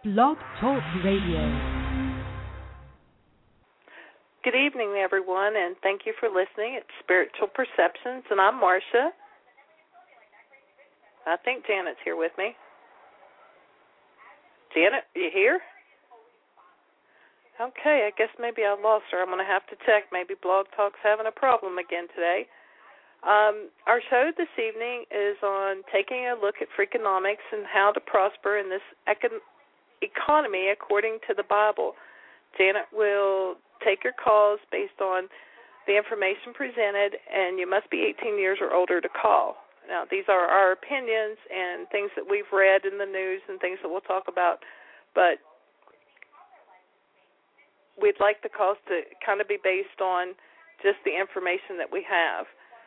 Blog Talk Radio. Good evening, everyone, and thank you for listening. It's Spiritual Perceptions, and I'm Marcia. I think Janet's here with me. Janet, you here? Okay, I guess maybe I lost her. I'm going to have to check. Maybe Blog Talk's having a problem again today. Our show this evening is on taking a look at Freakonomics and how to prosper in this economy according to the Bible. Janet will take your calls based on the information presented, and you must be 18 years or older to call. Now, these are our opinions and things that we've read in the news and things that we'll talk about, but we'd like the calls to kind of be based on just the information that we have.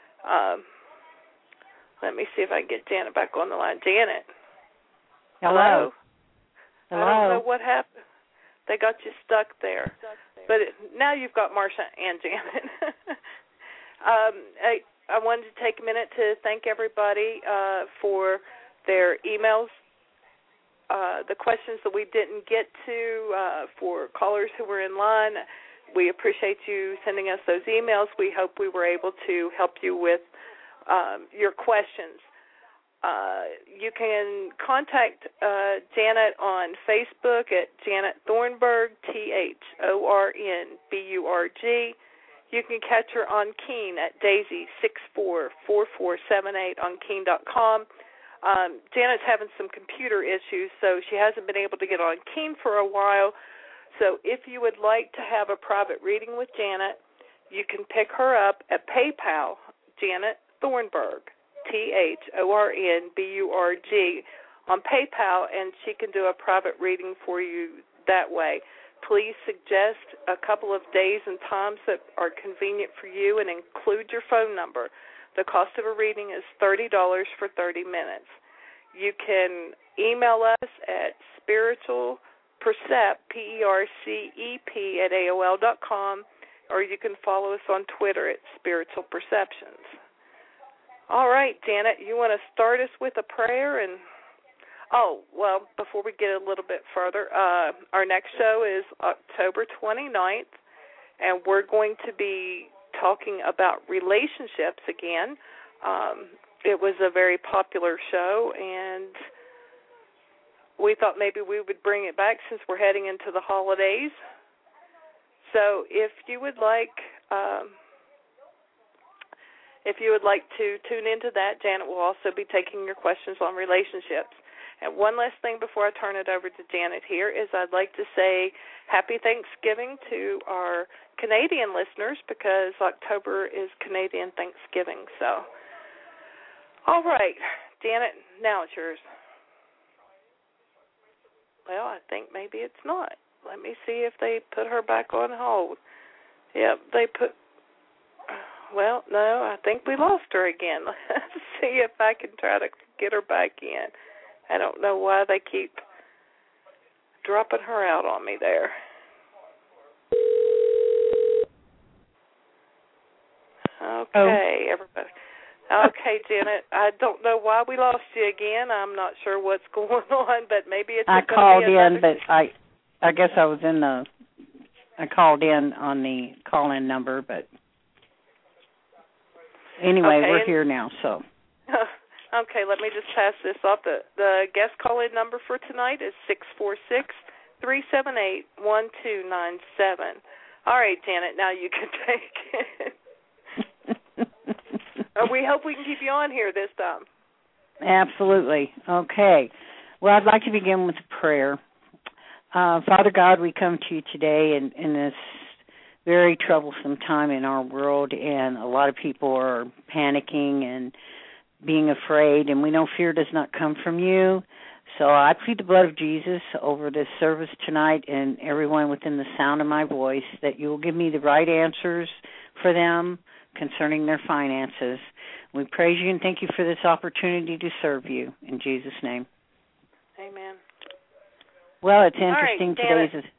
Let me see if I can get Janet back on the line. Janet. Hello. I don't know what happened. They got you stuck there. But now you've got Marcia and Janet. I wanted to take a minute to thank everybody for their emails, the questions that we didn't get to, for callers who were in line. We appreciate you sending us those emails. We hope we were able to help you with your questions. You can contact Janet on Facebook at Janet Thornburg, Thornburg. You can catch her on Keen at Daisy644478 on Keen.com. Janet's having some computer issues, so she hasn't been able to get on Keen for a while. So if you would like to have a private reading with Janet, you can pick her up at PayPal, Janet Thornburg, Thornburg, on PayPal, and she can do a private reading for you that way. Please suggest a couple of days and times that are convenient for you and include your phone number. The cost of a reading is $30 for 30 minutes. You can email us at spiritualpercept, PERCEP, at AOL.com, or you can follow us on Twitter at Spiritual Perceptions. All right, Janet, you want to start us with a prayer? Before we get a little bit further, our next show is October 29th, and we're going to be talking about relationships again. It was a very popular show, and we thought maybe we would bring it back since we're heading into the holidays. So if you would like to tune into that, Janet will also be taking your questions on relationships. And one last thing before I turn it over to Janet here is I'd like to say Happy Thanksgiving to our Canadian listeners because October is Canadian Thanksgiving. So, all right, Janet, now it's yours. Well, I think maybe it's not. Let me see if they put her back on hold. Yep, they put... Well, no, I think we lost her again. Let's see if I can try to get her back in. I don't know why they keep dropping her out on me there. Okay, everybody. Okay, Janet, I don't know why we lost you again. I'm not sure what's going on, but maybe it's I called in, but I guess I called in on the call-in number, but anyway, we're here now, so. Okay, let me just pass this off. The guest call-in number for tonight is 646-378-1297. All right, Janet, now you can take it. We hope we can keep you on here this time. Absolutely. Okay. Well, I'd like to begin with a prayer. Father God, we come to you today in this very troublesome time in our world, and a lot of people are panicking and being afraid, and we know fear does not come from you. So I plead the blood of Jesus over this service tonight and everyone within the sound of my voice, that you will give me the right answers for them concerning their finances. We praise you and thank you for this opportunity to serve you. In Jesus' name. Amen. Well, it's interesting. Right, today's...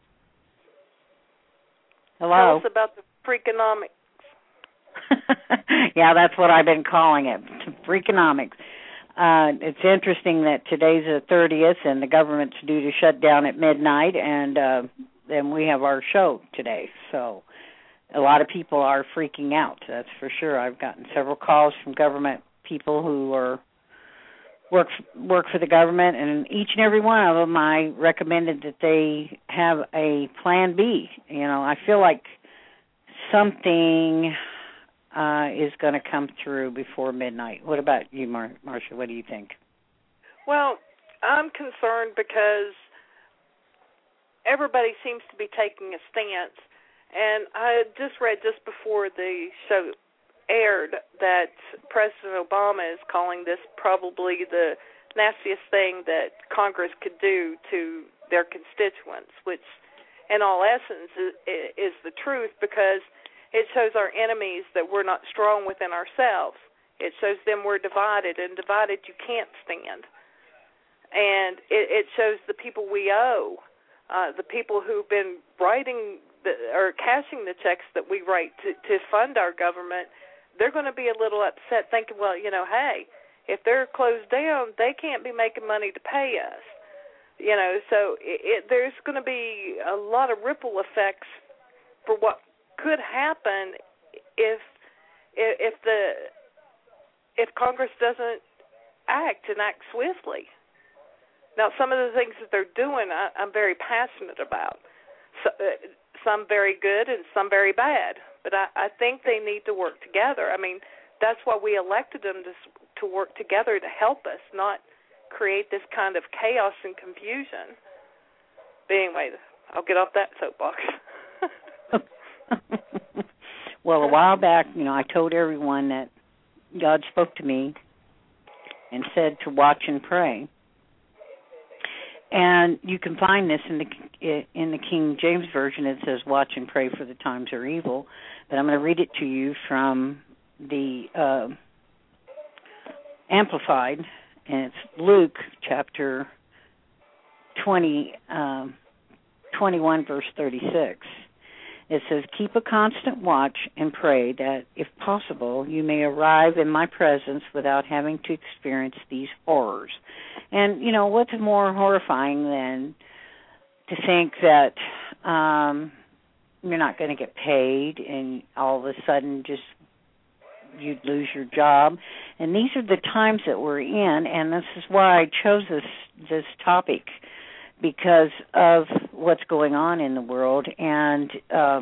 Hello? Tell us about the Freakonomics. Yeah, that's what I've been calling it, Freakonomics. It's interesting that today's the 30th and the government's due to shut down at midnight, and then we have our show today. So a lot of people are freaking out, that's for sure. I've gotten several calls from government people who are work for the government, and each and every one of them I recommended that they have a plan B. I feel like something is going to come through before midnight. What about you, Marcia? What do you think? Well, I'm concerned because everybody seems to be taking a stance, and I just read just before the show aired that President Obama is calling this probably the nastiest thing that Congress could do to their constituents, which in all essence is the truth, because it shows our enemies that we're not strong within ourselves. It shows them we're divided, and divided you can't stand. And it shows the people we owe, the people who've been writing or cashing the checks that we write to fund our government. They're going to be a little upset thinking, well, hey, if they're closed down, they can't be making money to pay us. So there's going to be a lot of ripple effects for what could happen if Congress doesn't act swiftly. Now, some of the things that they're doing, I'm very passionate about. So, some very good and some very bad. But I think they need to work together. I mean, that's why we elected them to work together to help us, not create this kind of chaos and confusion. But anyway, I'll get off that soapbox. Well, a while back, I told everyone that God spoke to me and said to watch and pray. And you can find this in the King James Version. It says, watch and pray, for the times are evil. But I'm going to read it to you from the Amplified, and it's Luke chapter 21, verse 36. It says, keep a constant watch and pray that, if possible, you may arrive in my presence without having to experience these horrors. And, what's more horrifying than to think that you're not going to get paid and all of a sudden just you'd lose your job. And these are the times that we're in, and this is why I chose this topic, because of what's going on in the world. And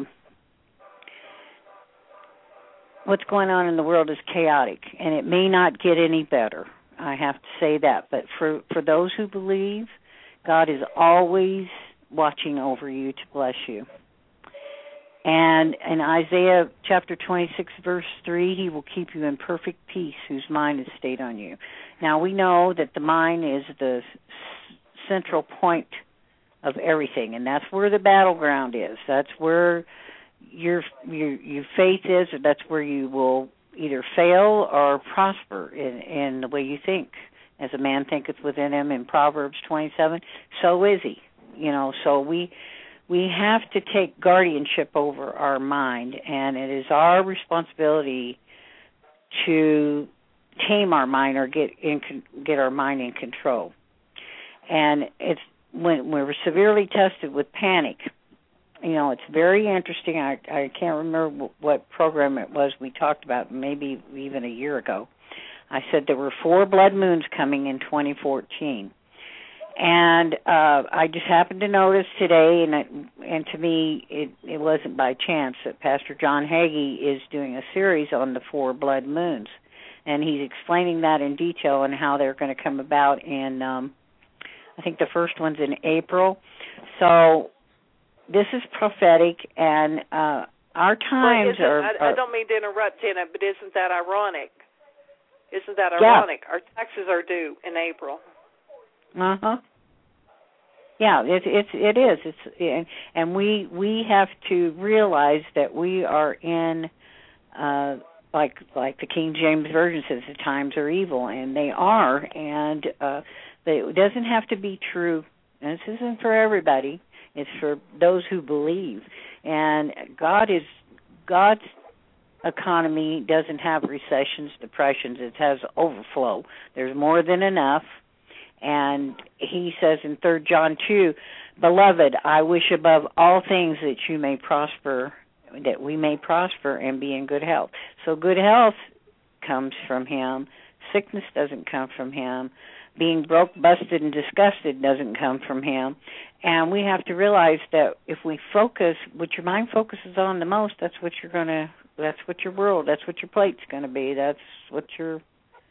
what's going on in the world is chaotic, and it may not get any better. I have to say that. But for those who believe, God is always watching over you to bless you. And in Isaiah chapter 26, verse 3, he will keep you in perfect peace whose mind is stayed on you. Now, we know that the mind is the central point of everything, and that's where the battleground is. That's where your faith is, or that's where you will either fail or prosper in the way you think. As a man thinketh within him, in Proverbs 27, so is he. So we have to take guardianship over our mind, and it is our responsibility to tame our mind or get our mind in control. And it's when we're severely tested with panic. It's very interesting. I can't remember what program it was we talked about, maybe even a year ago. I said there were 4 blood moons coming in 2014. And I just happened to notice today, and to me, it wasn't by chance, that Pastor John Hagee is doing a series on the 4 blood moons. And he's explaining that in detail and how they're going to come about in, I think the first one's in April. So this is prophetic, and our times are... I don't mean to interrupt, Jenna, but isn't that ironic? Isn't that ironic? Yeah. Our taxes are due in April. Uh-huh. Yeah, it is. And we have to realize that we are in, like the King James Version says, the times are evil, and they are. And it doesn't have to be true. And this isn't for everybody. It's for those who believe. And God's economy doesn't have recessions, depressions. It has overflow. There's more than enough. And he says in 3 John 2, Beloved, I wish above all things that you may prosper, that we may prosper and be in good health. So good health comes from him. Sickness doesn't come from him. Being broke, busted, and disgusted doesn't come from him. And we have to realize that if we focus, what your mind focuses on the most, that's what your world, that's what your plate's going to be. That's what your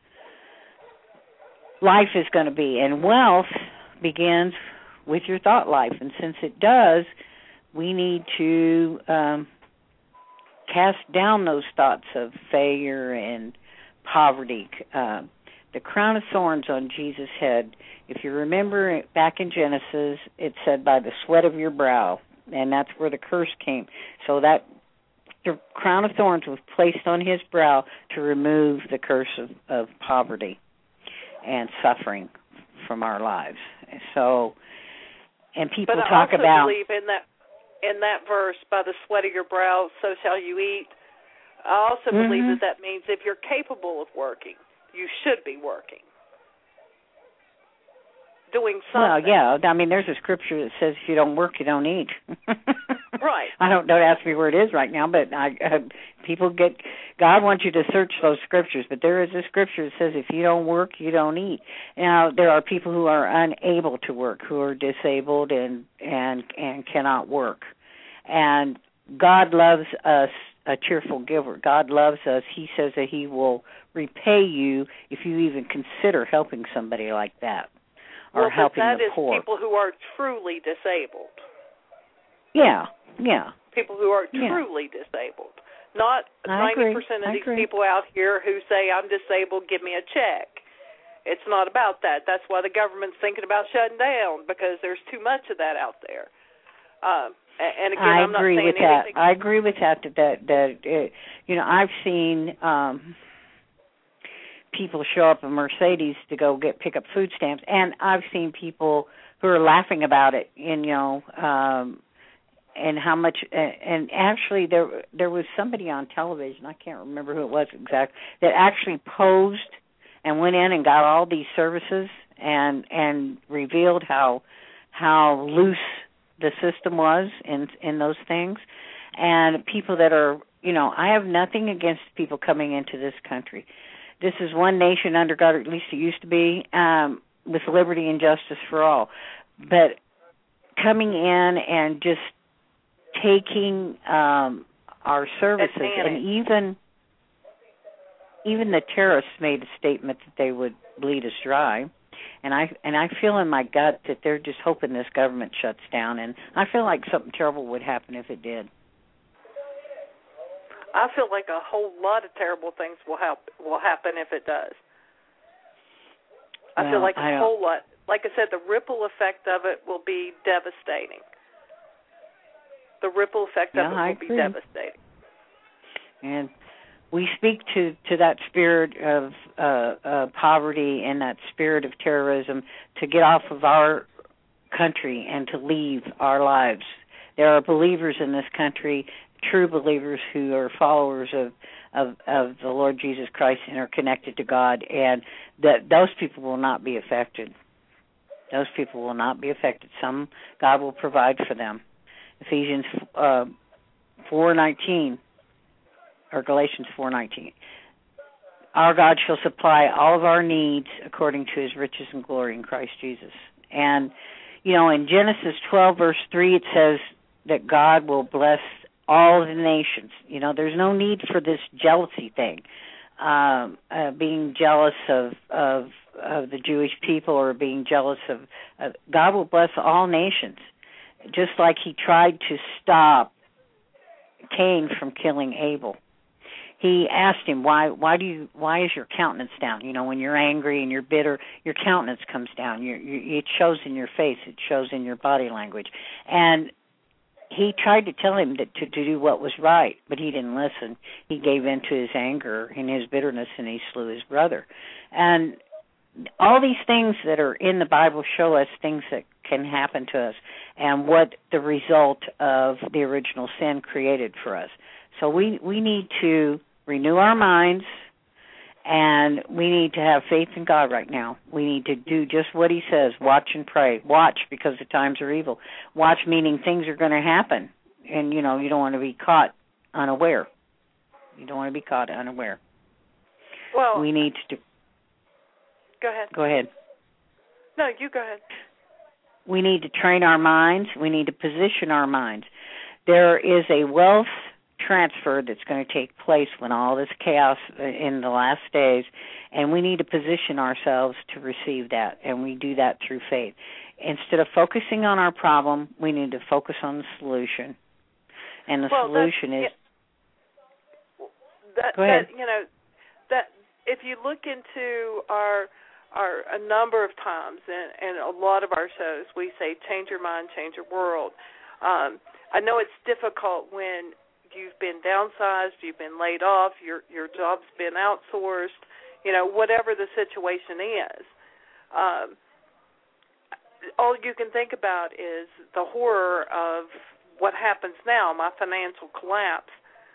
life is going to be. And wealth begins with your thought life. And since it does, we need to cast down those thoughts of failure and poverty. The crown of thorns on Jesus' head, if you remember back in Genesis, it said by the sweat of your brow, and that's where the curse came. So that the crown of thorns was placed on his brow to remove the curse of poverty and suffering from our lives. So, and people talk about. But I also believe in that verse, by the sweat of your brow, so shall you eat. I also believe that means if you're capable of working, you should be working, doing something. Well, yeah. I mean, there's a scripture that says if you don't work, you don't eat. Right. Don't ask me where it is right now, but God wants you to search those scriptures, but there is a scripture that says if you don't work, you don't eat. Now, there are people who are unable to work, who are disabled and cannot work. And God loves us, a cheerful giver. God loves us. He says that he will repay you if you even consider helping somebody like that or helping the poor. That is people who are truly disabled. Yeah. People who are truly disabled. Not 90% of these people out here who say, I'm disabled, give me a check. It's not about that. That's why the government's thinking about shutting down, because there's too much of that out there. And again, I'm not saying anything. I agree with that. I've seen people show up in Mercedes to go pick up food stamps, and I've seen people who are laughing about it. And how much? And actually, there was somebody on television. I can't remember who it was exactly, that actually posed and went in and got all these services and revealed how loose the system was in those things. And people that are, I have nothing against people coming into this country. This is one nation under God, or at least it used to be, with liberty and justice for all. But coming in and just taking our services, and even the terrorists made a statement that they would bleed us dry. And I feel in my gut that they're just hoping this government shuts down, and I feel like something terrible would happen if it did. I feel like a whole lot of terrible things will happen if it does. I feel like a whole lot. Like I said, the ripple effect of it will be devastating. The ripple effect of it will be devastating. And we speak to that spirit of poverty and that spirit of terrorism to get off of our country and to leave our lives. There are believers in this country, true believers who are followers of the Lord Jesus Christ and are connected to God, and that those people will not be affected. Those people will not be affected. Some God will provide for them. Ephesians 4:19 or Galatians 4:19. Our God shall supply all of our needs according to his riches and glory in Christ Jesus. And, in Genesis 12, verse 3, it says that God will bless all the nations. There's no need for this jealousy thing, being jealous of the Jewish people or being jealous of God will bless all nations. Just like he tried to stop Cain from killing Abel. He asked him, why is your countenance down? When you're angry and you're bitter, your countenance comes down. It shows in your face. It shows in your body language. And he tried to tell him to do what was right, but he didn't listen. He gave in to his anger and his bitterness, and he slew his brother. And all these things that are in the Bible show us things that can happen to us and what the result of the original sin created for us. So we need to renew our minds, and we need to have faith in God right now. We need to do just what he says, watch and pray. Watch because the times are evil. Watch meaning things are going to happen, and, you don't want to be caught unaware. You don't want to be caught unaware. Well, we need to... Go ahead. Go ahead. No, you go ahead. We need to train our minds. We need to position our minds. There is a wealth transfer that's going to take place when all this chaos in the last days, and we need to position ourselves to receive that, and we do that through faith. Instead of focusing on our problem, we need to focus on the solution. And the solution is... Go ahead. That if you look into our a number of times and a lot of our shows, we say change your mind, change your world. I know it's difficult when you've been downsized, you've been laid off, your job's been outsourced, whatever the situation is. All you can think about is the horror of what happens now, my financial collapse.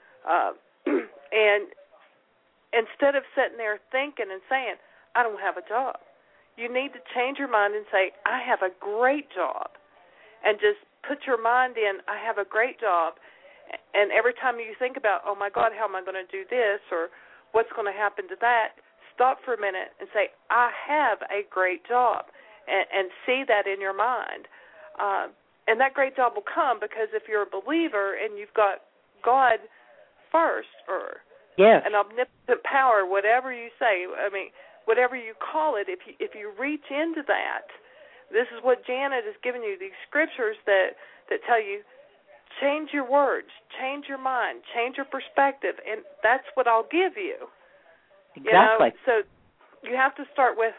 And instead of sitting there thinking and saying, I don't have a job, you need to change your mind and say, I have a great job. And just put your mind in, I have a great job. And every time you think about, oh, my God, how am I going to do this, or what's going to happen to that, stop for a minute and say, I have a great job, and see that in your mind. And that great job will come because if you're a believer and you've got God first, or an omnipotent power, whatever you say, whatever you call it, if you reach into that, this is what Janet has given you, these scriptures that tell you, change your words, change your mind, change your perspective, and that's what I'll give you. Exactly. So you have to start with,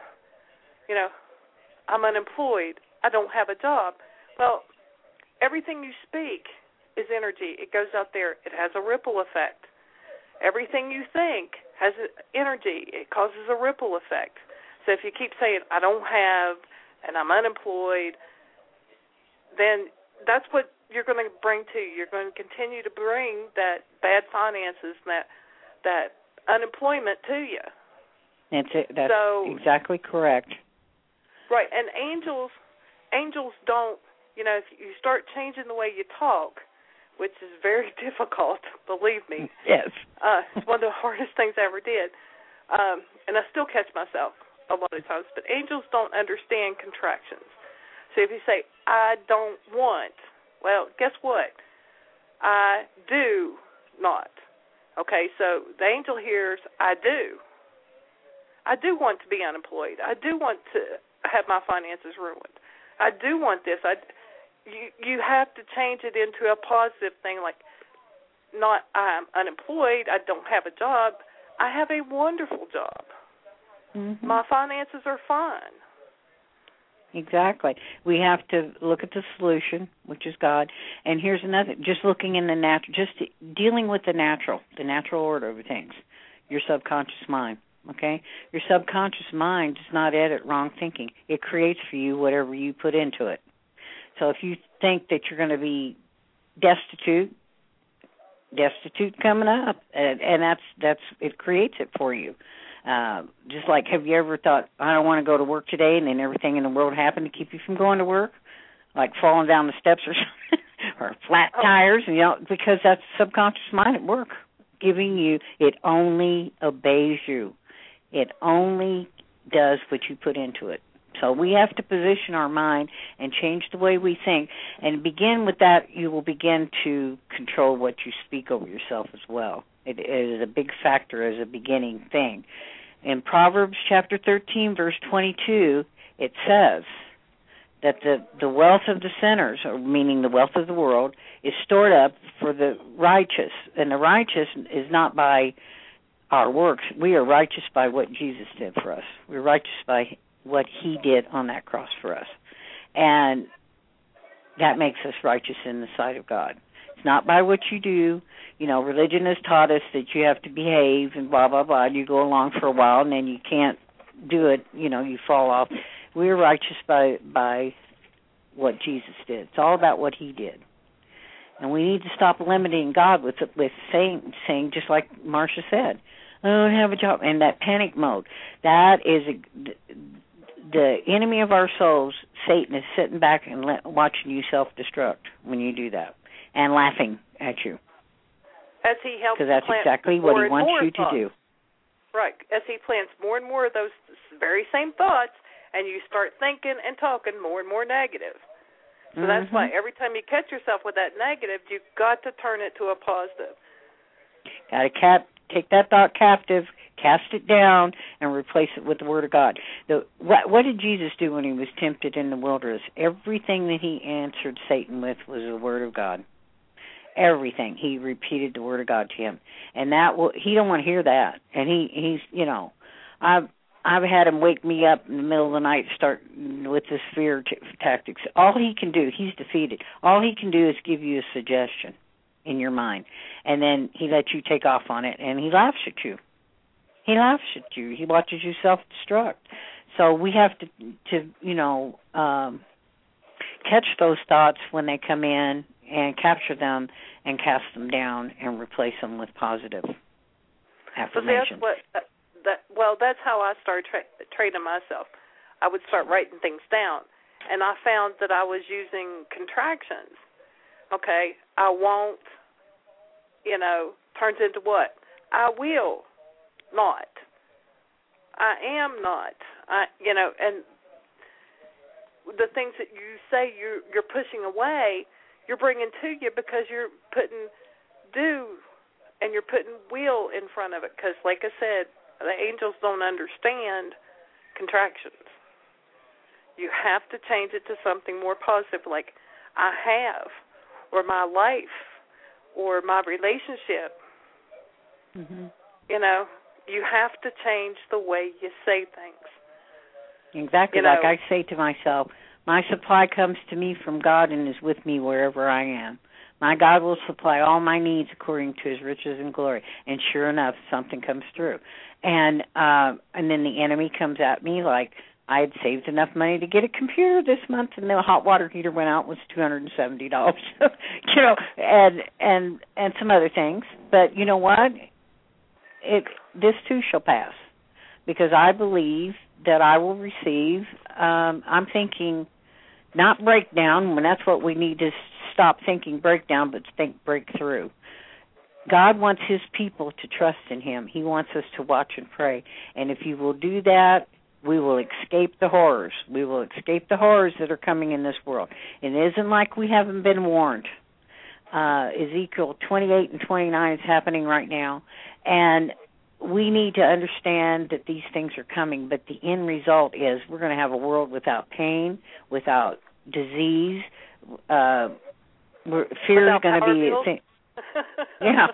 I'm unemployed, I don't have a job. Well, everything you speak is energy. It goes out there. It has a ripple effect. Everything you think has energy. It causes a ripple effect. So if you keep saying, I don't have, and I'm unemployed, then that's what you're going to bring to you. You're going to continue to bring that bad finances and that unemployment to you. That's exactly correct. Right, and angels don't, if you start changing the way you talk, which is very difficult, believe me. Yes. It's one of the hardest things I ever did. And I still catch myself a lot of times. But angels don't understand contractions. So if you say, I don't want, well, guess what? I do not. Okay, so the angel hears, I do. I do want to be unemployed. I do want to have my finances ruined. I do want this. You have to change it into a positive thing, like not I'm unemployed, I don't have a job, I have a wonderful job. Mm-hmm. My finances are fine. Exactly. We have to look at the solution, which is God. And here's another, just looking in the natural, just dealing with the natural order of things, your subconscious mind. Okay? Your subconscious mind does not edit wrong thinking. It creates for you whatever you put into it. So if you think that you're going to be destitute coming up, and that's it creates it for you. Just like, have you ever thought, I don't want to go to work today, and then everything in the world happened to keep you from going to work, like falling down the steps or something, or flat tires, and because that's subconscious mind at work, giving you, it only obeys you. It only does what you put into it. So we have to position our mind and change the way we think. And begin with that, you will begin to control what you speak over yourself as well. It is a big factor as a beginning thing. In Proverbs chapter 13, verse 22, it says that the wealth of the sinners, or meaning the wealth of the world, is stored up for the righteous. And the righteous is not by our works. We are righteous by what Jesus did for us. We're righteous by what he did on that cross for us. And that makes us righteous in the sight of God. It's not by what you do. Religion has taught us that you have to behave and blah, blah, blah. You go along for a while and then you can't do it. You fall off. We're righteous by what Jesus did. It's all about what he did. And we need to stop limiting God with saying just like Marcia said, I don't have a job, and that panic mode. That is the enemy of our souls. Satan is sitting back and watching you self-destruct when you do that, and laughing at you. As he helps, because that's exactly what he wants you to do. Right. As he plants more and more of those very same thoughts, and you start thinking and talking more and more negative. So that's why every time you catch yourself with that negative, you've got to turn it to a positive. Got to take that thought captive, cast it down, and replace it with the Word of God. What did Jesus do when he was tempted in the wilderness? Everything that he answered Satan with was the Word of God. Everything. He repeated the Word of God to him. And he don't want to hear that. And he's, I've had him wake me up in the middle of the night, start with this fear tactics. All he can do, he's defeated. All he can do is give you a suggestion in your mind, and then he lets you take off on it, and he laughs at you. He laughs at you. He watches you self-destruct. So we have to catch those thoughts when they come in and capture them and cast them down and replace them with positive affirmations. So that's how I started training myself. I would start writing things down, and I found that I was using contractions. Okay, I won't, turns into what? I will not. I am not. And the things that you say you're pushing away, you're bringing to you because you're putting do and you're putting will in front of it. Because, like I said, the angels don't understand contractions. You have to change it to something more positive, like I have, or my life, or my relationship. You have to change the way you say things. Exactly. Like I say to myself, my supply comes to me from God and is with me wherever I am. My God will supply all my needs according to his riches and glory. And sure enough, something comes through. And then the enemy comes at me like I had saved enough money to get a computer this month, and the hot water heater went out, was $270, and some other things. But you know what? This too shall pass, because I believe that I will receive. I'm thinking not breakdown, when that's what we need to stop thinking breakdown, but think breakthrough. God wants his people to trust in him. He wants us to watch and pray. And if you will do that, we will escape the horrors. We will escape the horrors that are coming in this world. It isn't like we haven't been warned. Ezekiel 28 and 29 is happening right now. And we need to understand that these things are coming, but the end result is we're going to have a world without pain, without disease. Fear is going to be... Yeah.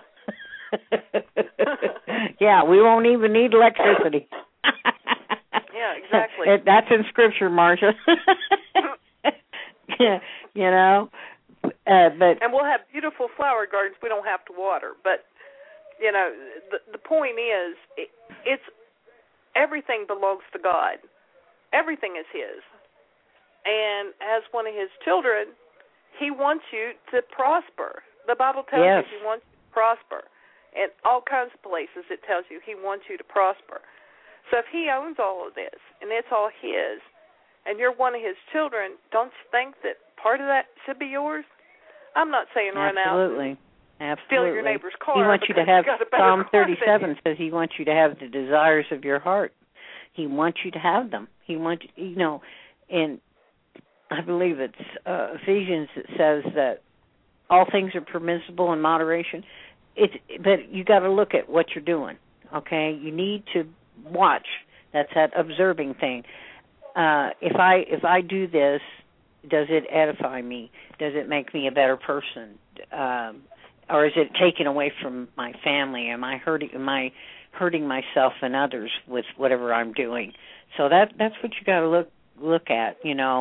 Yeah, we won't even need electricity. Yeah, exactly. That's in Scripture, Marcia. But and we'll have beautiful flower gardens we don't have to water. But, the point is, it's everything belongs to God. Everything is his. And as one of his children, he wants you to prosper. The Bible tells you he wants you to prosper. In all kinds of places it tells you he wants you to prosper. So if he owns all of this, and it's all his, and you're one of his children, don't you think that part of that should be yours? I'm not saying run out and steal your neighbor's car. He wants you to have, Psalm 37 says he wants you to have the desires of your heart. He wants you to have them. He wants, and I believe it's Ephesians that says that all things are permissible in moderation. But you got to look at what you're doing, okay? You need to watch. That's that observing thing. If I do this, does it edify me? Does it make me a better person? Or is it taken away from my family? Am I hurting myself and others with whatever I'm doing? So that's what you got to look at,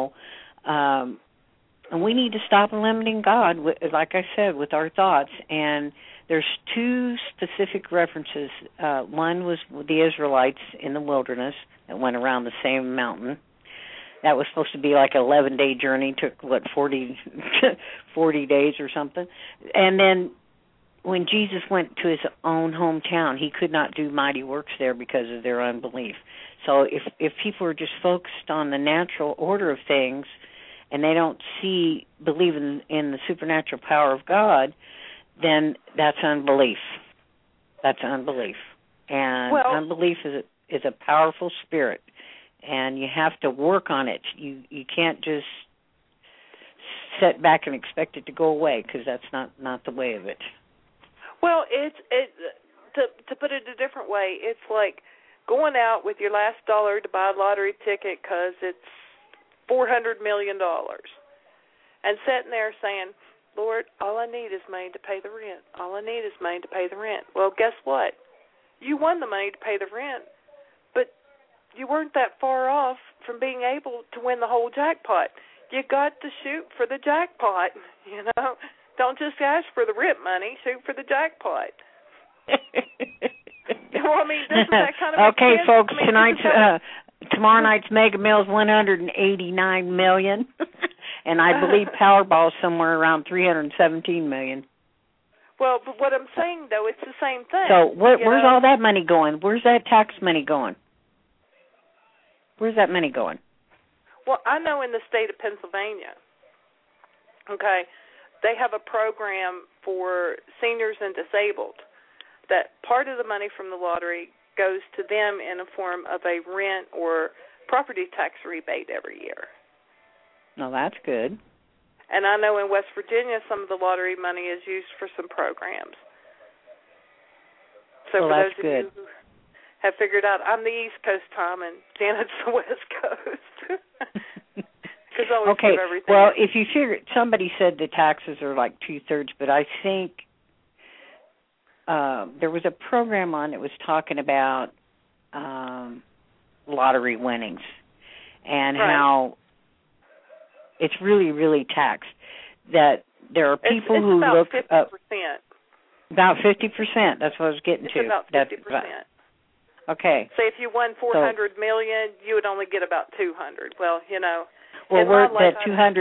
and we need to stop limiting God, like I said, with our thoughts. And there's two specific references. One was the Israelites in the wilderness that went around the same mountain. that was supposed to be like an 11-day journey. Took, 40 days or something. And then when Jesus went to his own hometown, he could not do mighty works there because of their unbelief. So if people are just focused on the natural order of things and they don't believe in the supernatural power of God, then that's unbelief. That's unbelief. And unbelief is a powerful spirit, and you have to work on it. You can't just sit back and expect it to go away, because that's not the way of it. Well, to put it a different way, it's like going out with your last dollar to buy a lottery ticket because it's $400 million, and sitting there saying, Lord, all I need is money to pay the rent. All I need is money to pay the rent. Well, guess what? You won the money to pay the rent, but you weren't that far off from being able to win the whole jackpot. You got to shoot for the jackpot, you know. Don't just ask for the rent money. Shoot for the jackpot. Well, I mean, doesn't that kind of okay, make sense? folks, I mean, tomorrow night's Mega Mills $189 million, and I believe Powerball is somewhere around $317 million. Well, but what I'm saying, though, it's the same thing. So where's all that money going? Where's that tax money going? Where's that money going? Well, I know in the state of Pennsylvania, okay, they have a program for seniors and disabled that part of the money from the lottery goes to them in a form of a rent or property tax rebate every year. No, that's good. And I know in West Virginia some of the lottery money is used for some programs. So well, for that's those good. of you who have figured out, I'm the East Coast, Tom, and Janet's the West Coast. Okay, well, if you figure, somebody said the taxes are like 2/3, but I think there was a program on that was talking about lottery winnings and how it's really, really taxed. That there are people who look 50%. up about 50%. That's what I was getting to. About 50%. Okay. Say if you won $400 million, you would only get about $200. Well, you know. Well, that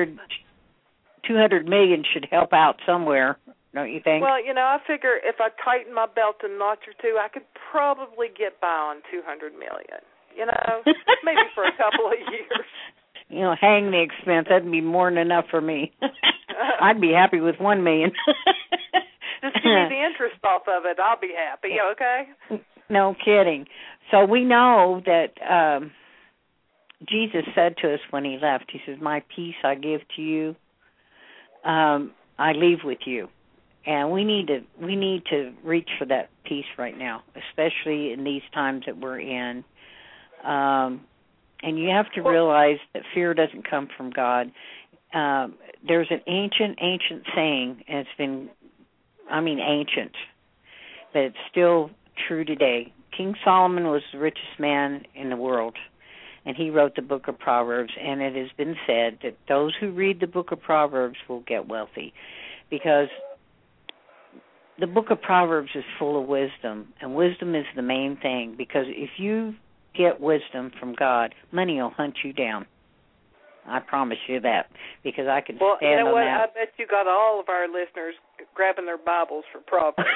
$200 million should help out somewhere, don't you think? Well, you know, I figure if I tighten my belt a notch or two, I could probably get by on $200 million. You know, maybe for a couple of years. You know, hang the expense. That'd be more than enough for me. I'd be happy with $1 million. Just give me the interest off of it. I'll be happy. Okay. No kidding. So we know that Jesus said to us when he left, he says, "My peace I give to you. I leave with you." And we need to reach for that peace right now, especially in these times that we're in. And you have to realize that fear doesn't come from God. There's an ancient saying, and it's been, ancient, but it's still true today. King Solomon was the richest man in the world, and he wrote the book of Proverbs, and it has been said that those who read the book of Proverbs will get wealthy, because the book of Proverbs is full of wisdom, and wisdom is the main thing, because if you get wisdom from God, money will hunt you down. I promise you that, because I can stand on that. Well, you know what? I bet you got all of our listeners grabbing their Bibles for Proverbs.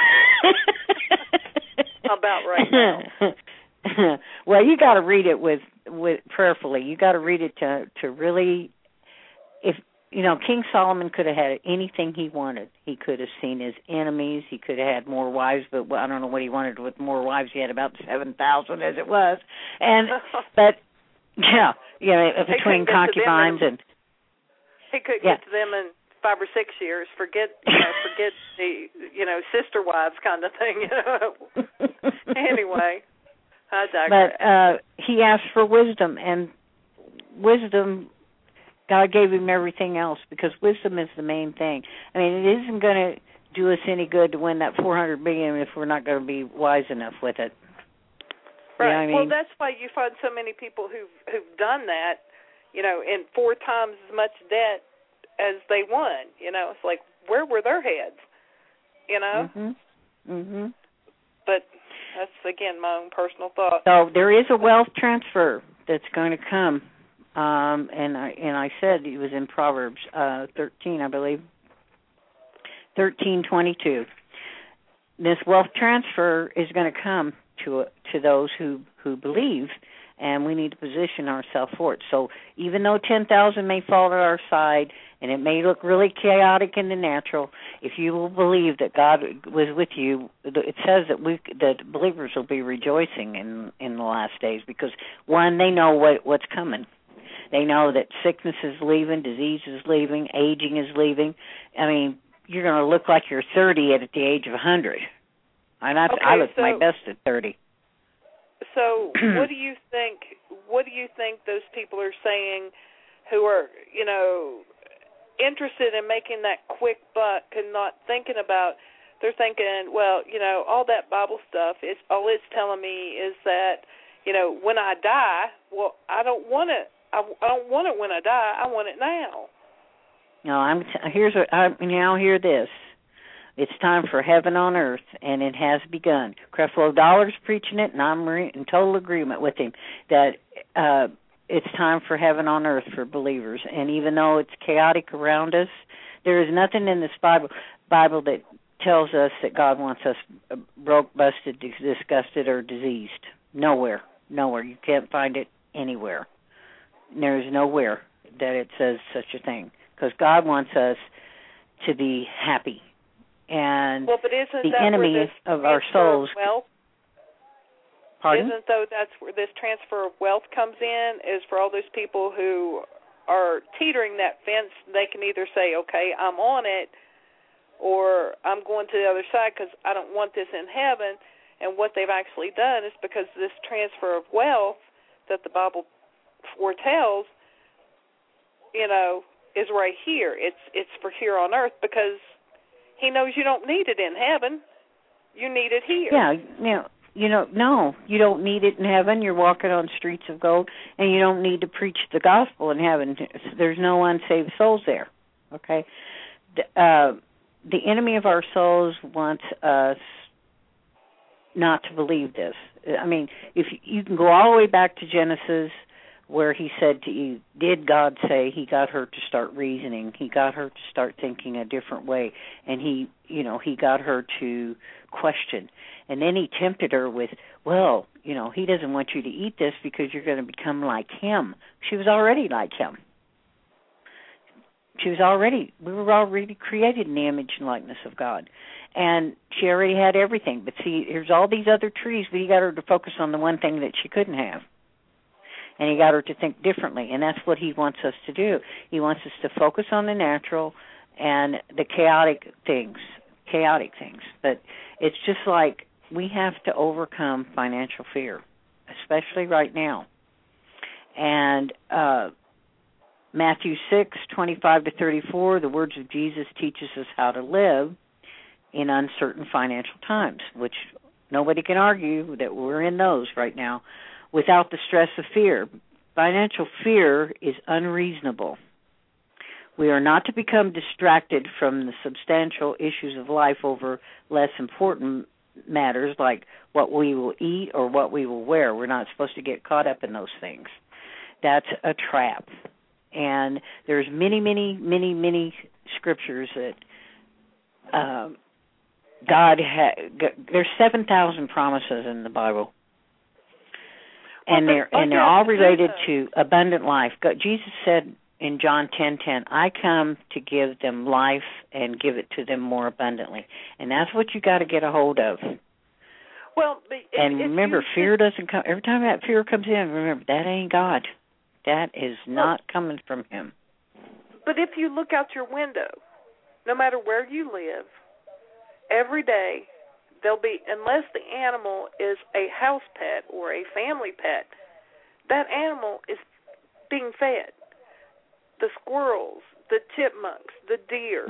About right now. Well, you got to read it with prayerfully. You got to read it to really, if you know, King Solomon could have had anything he wanted. He could have seen his enemies. He could have had more wives, but I don't know what he wanted with more wives. He had about 7,000 as it was, but between concubines and he couldn't get to them in 5 or 6 years. Forget the sister wives kind of thing. Anyway, I digress. But he asked for wisdom, and wisdom, God gave him everything else, because wisdom is the main thing. I mean, it isn't going to do us any good to win that $400 million if we're not going to be wise enough with it. Right. You know what I mean? Well, that's why you find so many people who've done that, in 4 times as much debt as they won. It's like, where were their heads? But that's, again, my own personal thought. So there is a wealth transfer that's going to come and I said it was in Proverbs 13, I believe, 13:22. This wealth transfer is going to come to those who believe, and we need to position ourselves for it. So even though 10,000 may fall at our side, and it may look really chaotic in the natural, if you will believe that God was with you, it says that believers will be rejoicing in the last days, because one, they know what's coming. They know that sickness is leaving, disease is leaving, aging is leaving. I mean, you're going to look like you're 30 at the age of 100. I look my best at 30. So what do you think those people are saying who are, interested in making that quick buck and not thinking about, they're thinking, well, all that Bible stuff, all it's telling me is that, when I die, well, I don't want it. I don't want it when I die. I want it now. No, hear this. It's time for heaven on earth, and it has begun. Creflo Dollar's preaching it, and I'm in total agreement with him that it's time for heaven on earth for believers. And even though it's chaotic around us, there is nothing in this Bible that tells us that God wants us broke, busted, disgusted, or diseased. Nowhere. You can't find it anywhere. There is nowhere that it says such a thing, because God wants us to be happy. And but isn't the enemy of our souls. Wealth? Pardon? Isn't though that's where this transfer of wealth comes in? Is for all those people who are teetering that fence, they can either say, "Okay, I'm on it," or "I'm going to the other side because I don't want this in heaven." And what they've actually done is, because this transfer of wealth that the Bible foretells, is right here. It's for here on earth, because He knows you don't need it in heaven. You need it here. Yeah, no, you don't need it in heaven. You're walking on streets of gold, and you don't need to preach the gospel in heaven. There's no unsaved souls there, okay? The enemy of our souls wants us not to believe this. I mean, if you can go all the way back to Genesis, where he said to Eve, did God say? He got her to start reasoning. He got her to start thinking a different way. And he got her to question. And then he tempted her with, well, he doesn't want you to eat this because you're going to become like him. She was already like him. We were already created in the image and likeness of God. And she already had everything. But see, here's all these other trees, but he got her to focus on the one thing that she couldn't have. And he got her to think differently, and that's what he wants us to do. He wants us to focus on the natural and the chaotic things. But it's just like we have to overcome financial fear, especially right now. And Matthew 6:25-34, the words of Jesus teaches us how to live in uncertain financial times, which nobody can argue that we're in those right now, without the stress of fear. Financial fear is unreasonable. We are not to become distracted from the substantial issues of life over less important matters like what we will eat or what we will wear. We're not supposed to get caught up in those things. That's a trap. And there's many, many, many, many scriptures that there's 7,000 promises in the Bible. And they're all related to abundant life. Jesus said in John 10:10, I come to give them life and give it to them more abundantly. And that's what you got to get a hold of. Well, remember, fear doesn't come. Every time that fear comes in, remember, that ain't God. That is not coming from Him. But if you look out your window, no matter where you live, every day, there'll be, unless the animal is a house pet or a family pet, that animal is being fed. The squirrels, the chipmunks, the deer,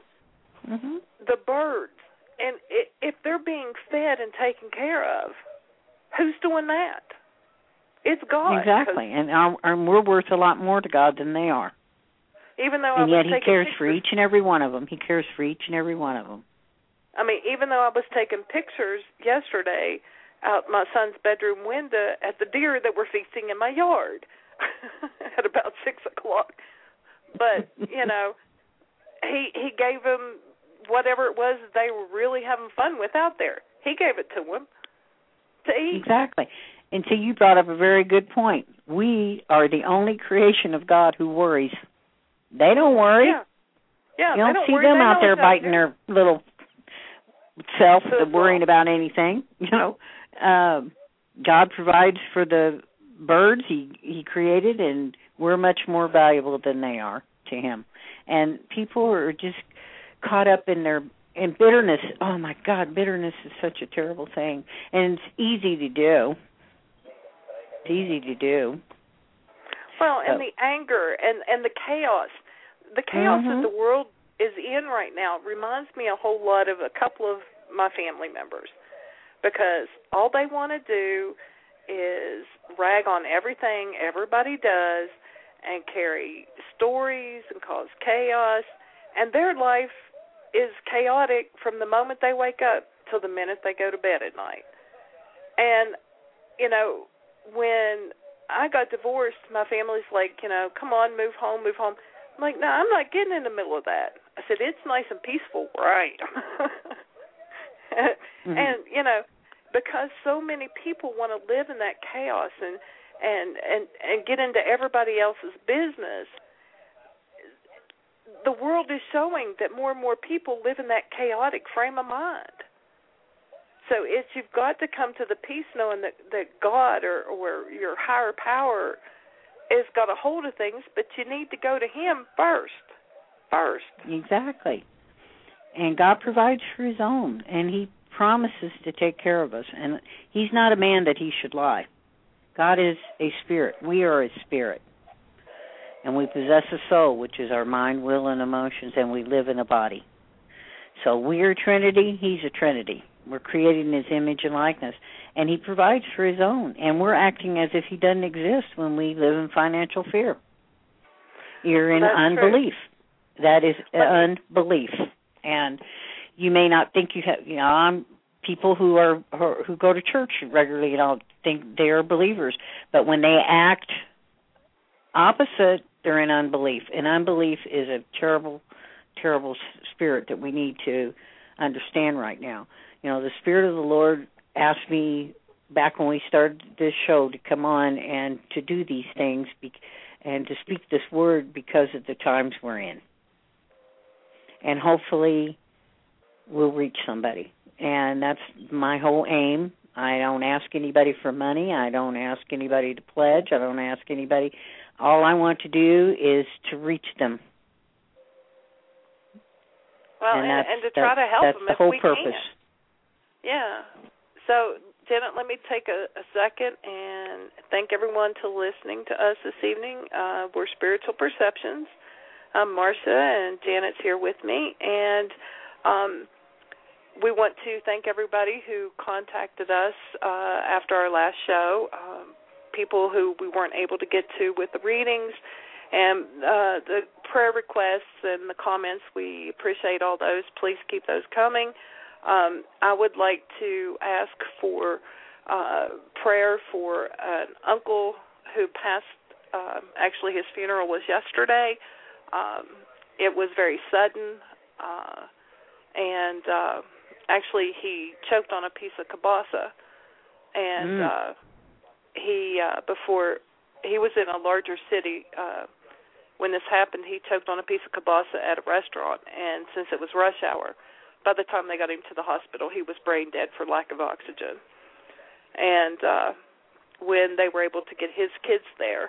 the birds. And if they're being fed and taken care of, who's doing that? It's God. Exactly. And we're worth a lot more to God than they are. Even though and yet He cares for each and every one of them. He cares for each and every one of them. I mean, even though I was taking pictures yesterday out my son's bedroom window at the deer that were feasting in my yard, at about 6 o'clock. But, you know, he gave them whatever it was that they were really having fun with out there. He gave it to them to eat. Exactly. And so you brought up a very good point. We are the only creation of God who worries. They don't worry. Yeah, you don't see worry. them out there biting their little self, worrying about anything. You know, God provides for the birds He created, and we're much more valuable than they are to Him. And people are just caught up in bitterness. Oh my God, bitterness is such a terrible thing, and it's easy to do. It's easy to do. Well, and the anger and the chaos that the world is in right now reminds me a whole lot of a couple of my family members, because all they want to do is rag on everything everybody does and carry stories and cause chaos, and their life is chaotic from the moment they wake up till the minute they go to bed at night. And, you know, when I got divorced, my family's like, you know, come on, move home. I'm like, no, I'm not getting in the middle of that. I said, it's nice and peaceful where I am. And, you know, because so many people want to live in that chaos and get into everybody else's business, the world is showing that more and more people live in that chaotic frame of mind. So you've got to come to the peace knowing that God or your higher power has got a hold of things, but you need to go to Him first. Exactly. And God provides for His own, and He promises to take care of us. And He's not a man that He should lie. God is a spirit. We are a spirit. And we possess a soul, which is our mind, will, and emotions, and we live in a body. So we are a Trinity, He's a Trinity. We're created in His image and likeness, and He provides for His own. And we're acting as if He doesn't exist when we live in financial fear. You're in unbelief. True. That is unbelief. And you may not think you have, you know, I'm people who go to church regularly, you know, think they are believers. But when they act opposite, they're in unbelief. And unbelief is a terrible, terrible spirit that we need to understand right now. You know, the Spirit of the Lord asked me back when we started this show to come on and to do these things and to speak this word because of the times we're in. And hopefully we'll reach somebody. And that's my whole aim. I don't ask anybody for money. I don't ask anybody to pledge. I don't ask anybody. All I want to do is to reach them. Well, and to try to help them if we can. That's the whole purpose. Yeah. So, Janet, let me take a second and thank everyone for listening to us this evening. We're Spiritual Perceptions. I'm Marcia, and Janet's here with me. And we want to thank everybody who contacted us after our last show, people who we weren't able to get to with the readings, and the prayer requests and the comments. We appreciate all those. Please keep those coming. I would like to ask for prayer for an uncle who passed. Actually, his funeral was yesterday. It was very sudden, and actually he choked on a piece of kielbasa, and before he was in a larger city when this happened, he choked on a piece of kielbasa at a restaurant, and since it was rush hour, by the time they got him to the hospital, he was brain dead for lack of oxygen. And when they were able to get his kids there,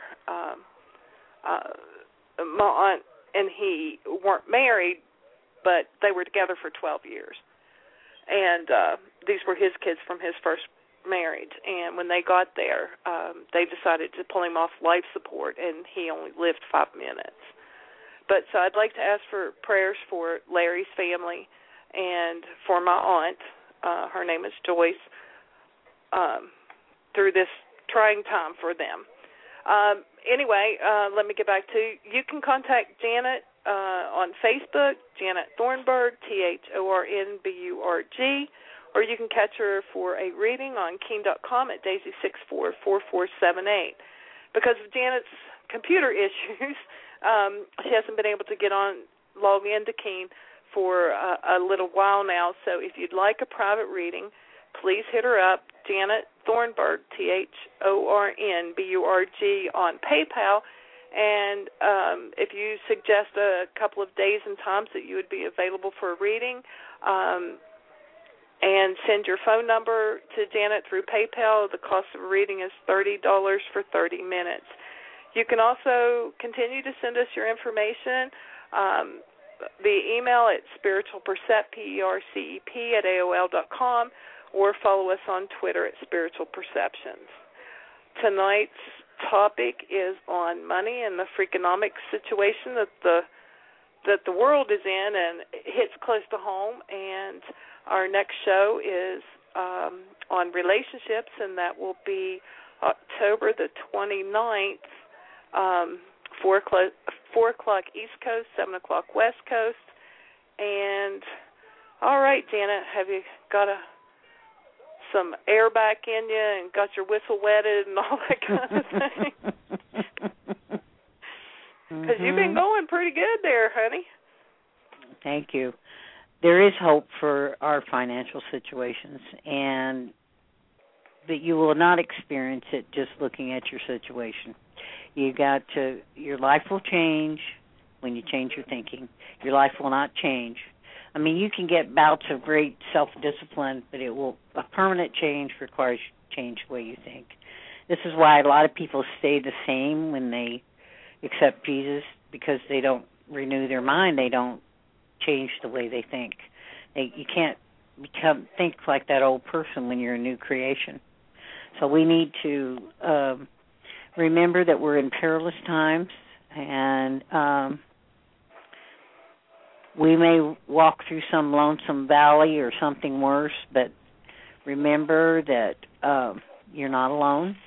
my aunt and he weren't married, but they were together for 12 years. And these were his kids from his first marriage. And when they got there, they decided to pull him off life support, and he only lived 5 minutes. But so I'd like to ask for prayers for Larry's family and for my aunt. Her name is Joyce, through this trying time for them. Anyway, let me get back to you. You can contact Janet on Facebook, Janet Thornburg, THORNBURG, or you can catch her for a reading on Keen.com at Daisy644478. because of Janet's computer issues, she hasn't been able to log into Keen for a little while now. So if you'd like a private reading, please hit her up, Janet Thornburg, THORNBURG, on PayPal. And if you suggest a couple of days and times that you would be available for a reading, and send your phone number to Janet through PayPal, the cost of a reading is $30 for 30 minutes. You can also continue to send us your information via email at spiritualpercept, PERCEP, @AOL.com, or follow us on Twitter at Spiritual Perceptions. Tonight's topic is on money and the Freakonomics situation that the world is in, and it hits close to home. And our next show is on relationships, and that will be October the 29th, 4 o'clock East Coast, 7 o'clock West Coast. And all right, Janet, have you got some air back in you and got your whistle wetted and all that kind of thing? Because you've been going pretty good there, honey. Thank you. There is hope for our financial situations, and that you will not experience it just looking at your situation. Your life will change when you change your thinking. Your life will not change. I mean, you can get bouts of great self-discipline, but a permanent change requires you to change the way you think. This is why a lot of people stay the same when they accept Jesus, because they don't renew their mind. They don't change the way they think. You can't think like that old person when you're a new creation. So we need to remember that we're in perilous times, and we may walk through some lonesome valley or something worse, but remember that you're not alone.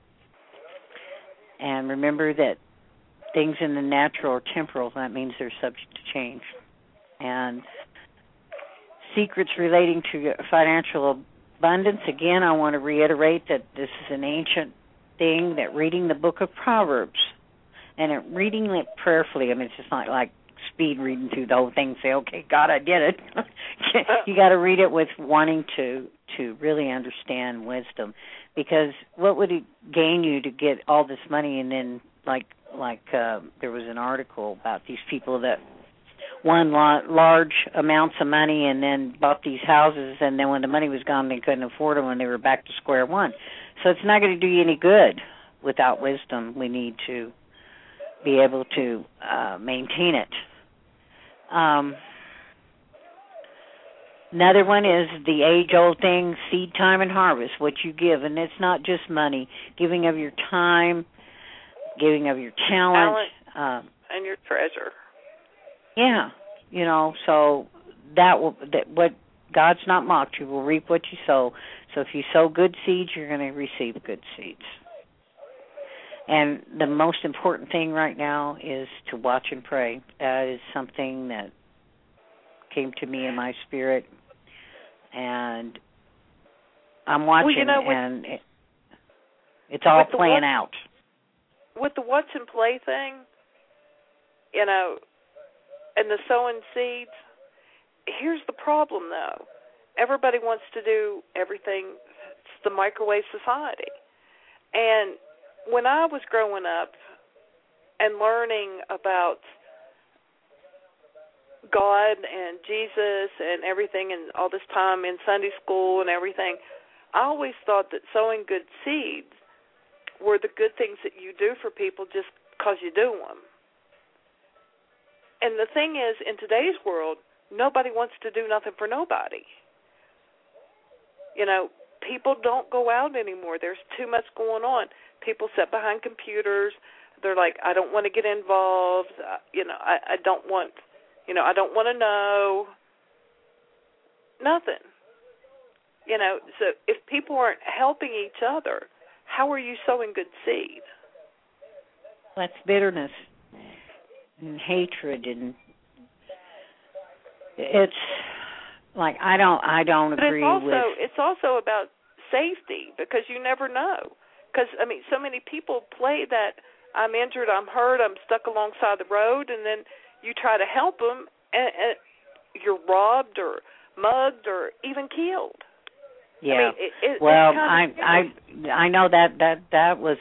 And remember that things in the natural or temporal, that means they're subject to change. And secrets relating to financial abundance, again, I want to reiterate that this is an ancient thing, that reading the book of Proverbs, and reading it prayerfully, I mean, it's just not like speed reading through the whole thing and say, okay, God, I did it. You got to read it with wanting to really understand wisdom, because what would it gain you to get all this money and then, like there was an article about these people that won large amounts of money and then bought these houses, and then when the money was gone, they couldn't afford them, and they were back to square one. So it's not going to do you any good without wisdom. We need to be able to maintain it. Another one is the age-old thing, seed time and harvest, what you give. And it's not just money, giving of your time, giving of your talent. And your treasure. Yeah, so what God's not mocked. You will reap what you sow. So if you sow good seeds, you're going to receive good seeds. And the most important thing right now is to watch and pray. That is something that came to me in my spirit, and I'm watching, and it's all playing out. With the watch and play thing, and the sowing seeds, here's the problem, though. Everybody wants to do everything. It's the microwave society. And when I was growing up and learning about God and Jesus and everything, and all this time in Sunday school and everything, I always thought that sowing good seeds were the good things that you do for people just because you do them. And the thing is, in today's world, nobody wants to do nothing for nobody. People don't go out anymore. There's too much going on. People sit behind computers. They're like, I don't want to get involved. I don't want, I don't want to know. Nothing. So if people aren't helping each other, how are you sowing good seed? That's bitterness and hatred, and it's like I don't agree with. It's also about safety, because you never know. Because, I mean, so many people play that I'm injured, I'm hurt, I'm stuck alongside the road, and then you try to help them, and you're robbed or mugged or even killed. Yeah. I mean, well, I know that was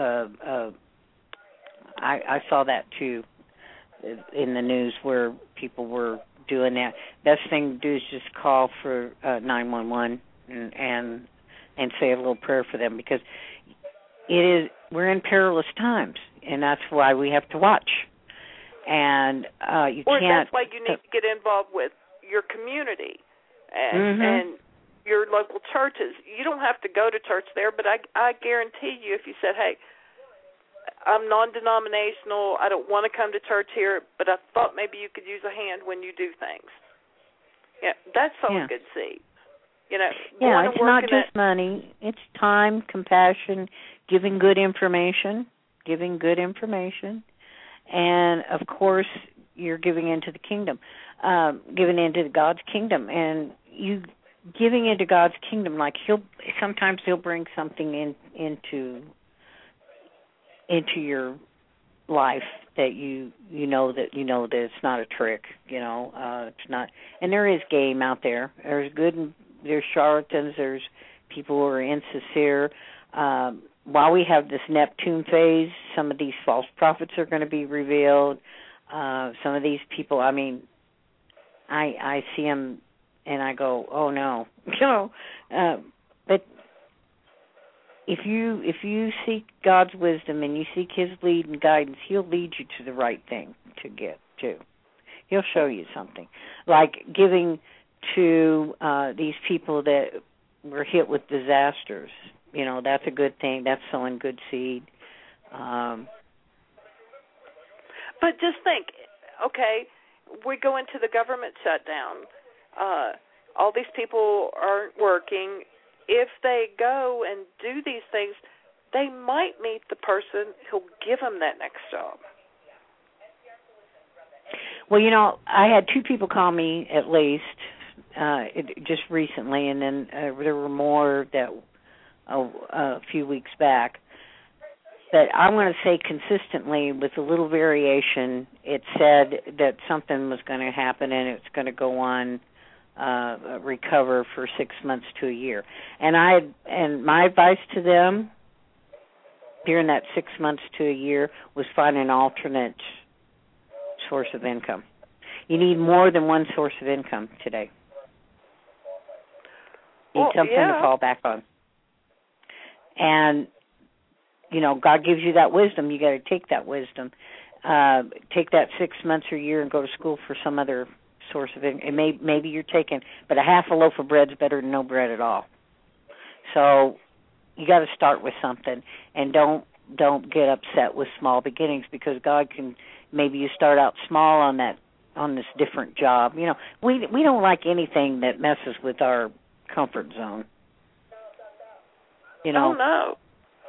I saw that too in the news where people were doing that. Best thing to do is just call for 911 and say a little prayer for them, because we're in perilous times, and that's why we have to watch. And you can't. That's why you need to get involved with your community and your local churches. You don't have to go to church there, but I guarantee you, if you said, "Hey, I'm non-denominational, I don't want to come to church here, but I thought maybe you could use a hand when you do things," yeah, that's a good seed. You know, it's not just money; it's time, compassion, giving good information, and of course, you're giving into the kingdom, giving into God's kingdom, and you giving into God's kingdom. Like sometimes he'll bring something into your life that you know that it's not a trick. It's not, and there is game out there. There's good and there's charlatans. There's people who are insincere. While we have this Neptune phase, some of these false prophets are going to be revealed. Some of these people, I mean, I see them and I go, oh no, but if you seek God's wisdom and you seek His lead and guidance, He'll lead you to the right thing to get to. He'll show you something, like giving to these people that were hit with disasters. That's a good thing. That's sowing good seed. But just think, okay, we go into the government shutdown. All these people aren't working. If they go and do these things, they might meet the person who'll give them that next job. Well, I had 2 people call me at least just recently, and then there were more that a few weeks back. But I want to say consistently, with a little variation, it said that something was going to happen and it's going to go on, recover for 6 months to a year. And my advice to them during that 6 months to a year was find an alternate source of income. You need more than one source of income today. You need something to fall back on. And God gives you that wisdom. You got to take that wisdom, take that 6 months or a year, and go to school for some other source of income. Maybe you're taking, but a half a loaf of bread's better than no bread at all. So you got to start with something, and don't get upset with small beginnings, because God can. Maybe you start out small on this different job. We don't like anything that messes with our comfort zone. Oh no.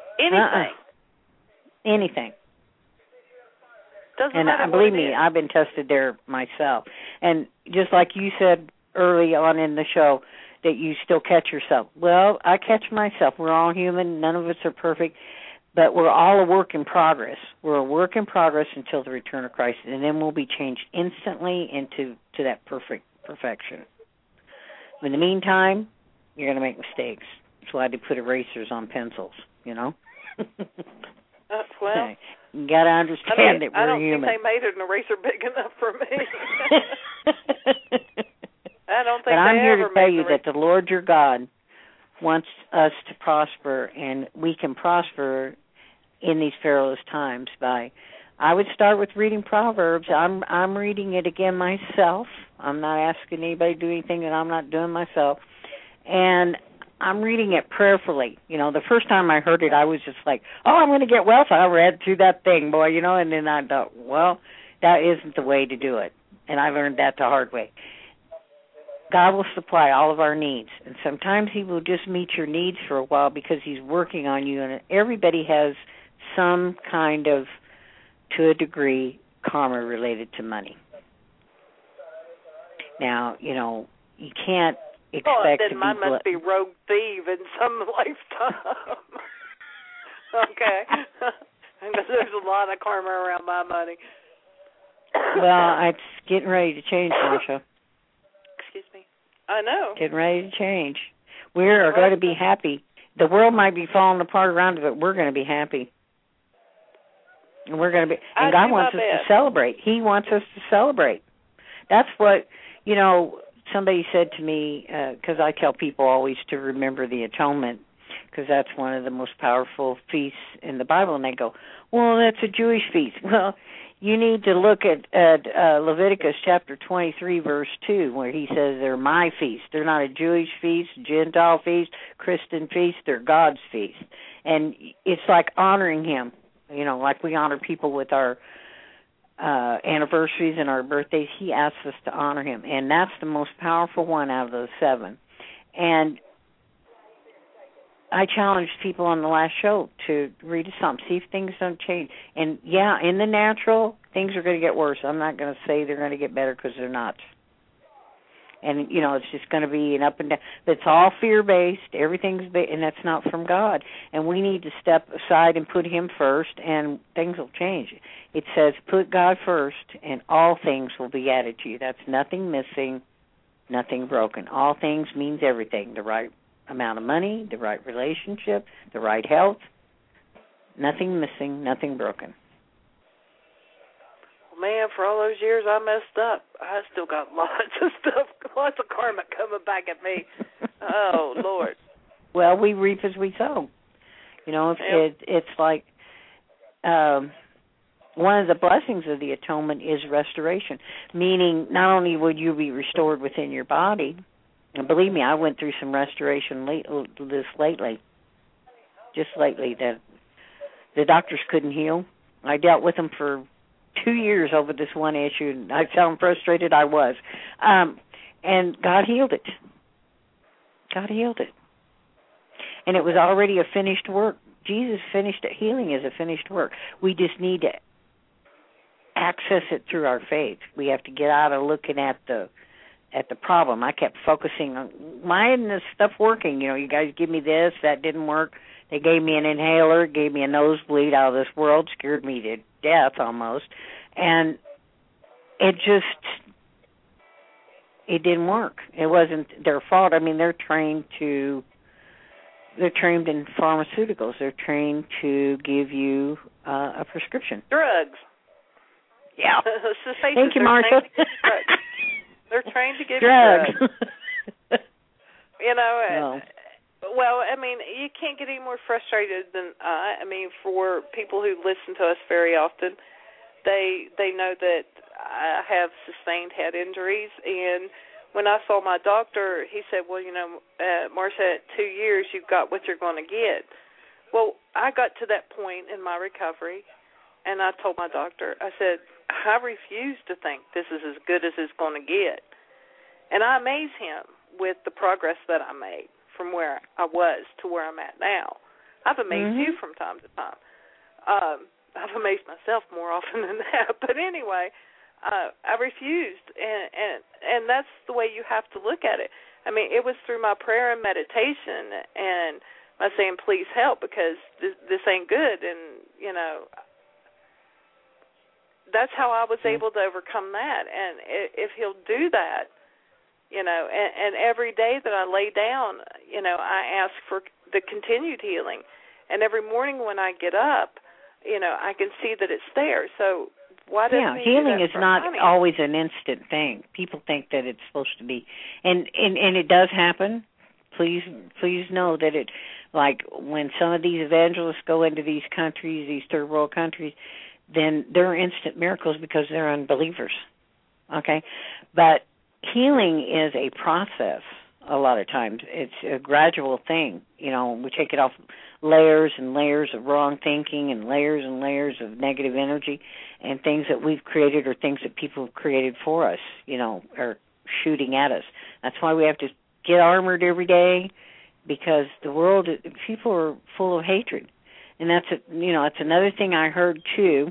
Anything. Doesn't matter. And believe me, I've been tested there myself. And just like you said early on in the show, that you still catch yourself. Well, I catch myself. We're all human. None of us are perfect. But we're all a work in progress. We're a work in progress until the return of Christ. And then we'll be changed instantly into that perfection. In the meantime, you're going to make mistakes. That's why they put erasers on pencils, Well, you got to understand that we're human. I don't think they made an eraser big enough for me. I don't think. But I'm here to tell you that the Lord your God wants us to prosper, and we can prosper in these perilous times by. I would start with reading Proverbs. I'm reading it again myself. I'm not asking anybody to do anything that I'm not doing myself, and I'm reading it prayerfully. The first time I heard it, I was just like, oh, I'm going to get wealth. I read through that thing, boy, and then I thought, well, that isn't the way to do it. And I learned that the hard way. God will supply all of our needs. And sometimes He will just meet your needs for a while because He's working on you. And everybody has some kind of, to a degree, karma related to money. Now, you can't expect then mine must be rogue thief in some lifetime. Okay. Because there's a lot of karma around my money. Well, it's getting ready to change, Marsha. Excuse me. I know. Getting ready to change. We are going to be happy. The world might be falling apart around it, but we're going to be happy. And we're going to be. And God wants us to celebrate. He wants us to celebrate. That's what, somebody said to me, because I tell people always to remember the atonement, because that's one of the most powerful feasts in the Bible. And they go, well, that's a Jewish feast. Well, you need to look at Leviticus chapter 23, verse 2, where he says they're my feast. They're not a Jewish feast, Gentile feast, Christian feast. They're God's feast. And it's like honoring him, like we honor people with our anniversaries and our birthdays. He asks us to honor him. And that's the most powerful one out of those 7. And I challenged people on the last show to read a psalm, see if things don't change. And, yeah, in the natural, things are going to get worse. I'm not going to say they're going to get better because they're not. And, it's just going to be an up and down. It's all fear-based. Everything's and that's not from God. And we need to step aside and put him first, and things will change. It says, put God first, and all things will be added to you. That's nothing missing, nothing broken. All things means everything, the right amount of money, the right relationship, the right health, nothing missing, nothing broken. Well, man, for all those years I messed up, I still got lots of stuff, lots of karma coming back at me. Oh, Lord. Well, we reap as we sow. It's like one of the blessings of the atonement is restoration, meaning not only would you be restored within your body. And believe me, I went through some restoration lately. Just lately, that the doctors couldn't heal. I dealt with them for 2 years over this one issue, and I sound frustrated. I was. And God healed it. God healed it. And it was already a finished work. Jesus finished it. Healing is a finished work. We just need to access it through our faith. We have to get out of looking at the problem. I kept focusing on, why isn't this stuff working? You guys give me this, that didn't work. They gave me an inhaler, gave me a nosebleed out of this world, scared me to death almost. And it didn't work. It wasn't their fault. I mean, they're trained in pharmaceuticals. They're trained to give you a prescription. Drugs. Yeah. Thank you, Marsha. They're trained to give drugs. You drugs. No. Well, I mean, you can't get any more frustrated than I mean, for people who listen to us very often, they know that I have sustained head injuries. And when I saw my doctor, he said, well, Marsha, at 2 years, you've got what you're going to get. Well, I got to that point in my recovery, and I told my doctor, I said, I refuse to think this is as good as it's going to get. And I amaze him with the progress that I made from where I was to where I'm at now. I've amazed you from time to time. I've amazed myself more often than that. But anyway, I refused, and that's the way you have to look at it. I mean, it was through my prayer and meditation and my saying, please help, because this ain't good. And, that's how I was able to overcome that. And if he'll do that, and every day that I lay down, I ask for the continued healing. And every morning when I get up, I can see that it's there. So why doesn't he healing do that is not always an instant thing. People think that it's supposed to be, and it does happen. Please know that it, like when some of these evangelists go into these countries, these third world countries, then they're instant miracles because they're unbelievers, okay? But healing is a process a lot of times. It's a gradual thing. We take it off layers and layers of wrong thinking and layers of negative energy, and things that we've created or things that people have created for us, are shooting at us. That's why we have to get armored every day, because the world, people are full of hatred. And that's another thing I heard too,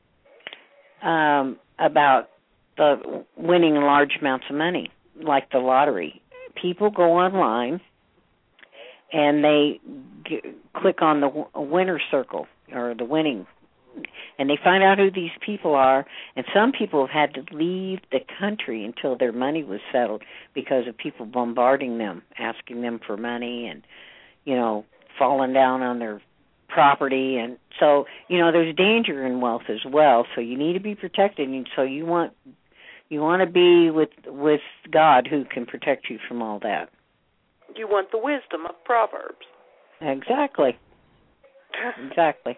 about the winning large amounts of money, like the lottery. People go online and they click on the winner circle or the winning, and they find out who these people are. And some people have had to leave the country until their money was settled because of people bombarding them, asking them for money, and falling down on their property. And so there's danger in wealth as well. So you need to be protected. And so you want to be with God, who can protect you from all that. You want the wisdom of Proverbs. Exactly. Exactly.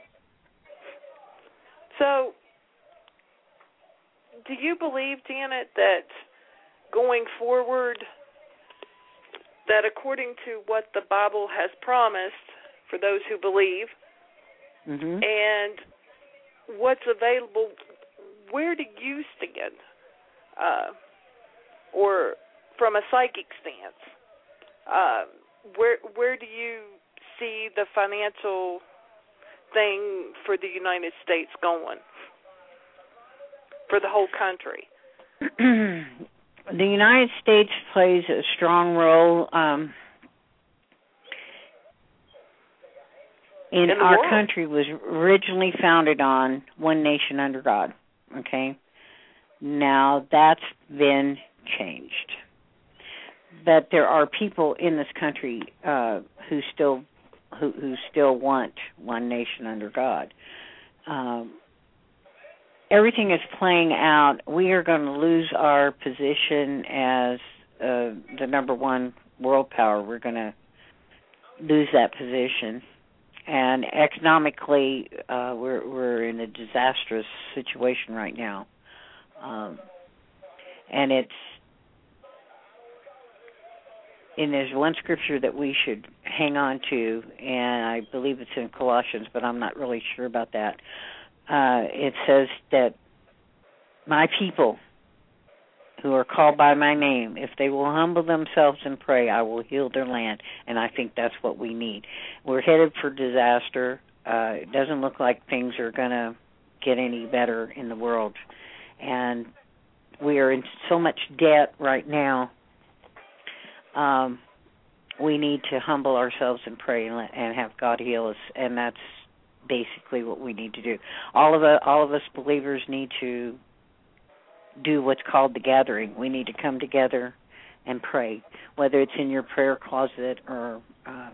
So, do you believe, Janet, that going forward, that according to what the Bible has promised for those who believe, and what's available, where do you stand? Or from a psychic stance, where do you see the financial thing for the United States going, for the whole country? The United States plays a strong role in our world. Country was originally founded on one nation under God. Okay, now that's been changed, but there are people in this country who still want one nation under God. Everything is playing out. We are going to lose our position as the number one world power. We're going to lose that position. And economically, we're in a disastrous situation right now. And there's one scripture that we should hang on to, and I believe it's in Colossians, but I'm not really sure about that. It says that my people who are called by my name, if they will humble themselves and pray, I will heal their land. And I think that's what we need. We're headed for disaster. It doesn't look like things are going to get any better in the world. And we are in so much debt right now. We need to humble ourselves and pray and have God heal us, and that's basically what we need to do. All of us believers need to do what's called the gathering. We need to come together and pray, whether it's in your prayer closet or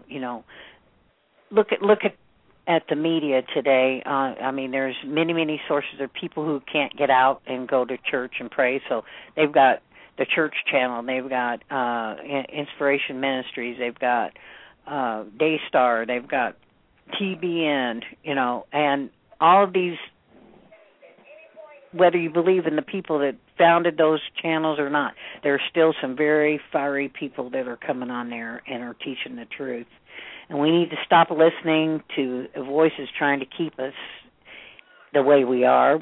look at the media today. There's many sources of people who can't get out and go to church and pray, so they've got the church channel, they've got Inspiration Ministries, they've got Daystar, they've got TBN, and all of these, whether you believe in the people that founded those channels or not, there are still some very fiery people that are coming on there and are teaching the truth. And we need to stop listening to voices trying to keep us the way we are.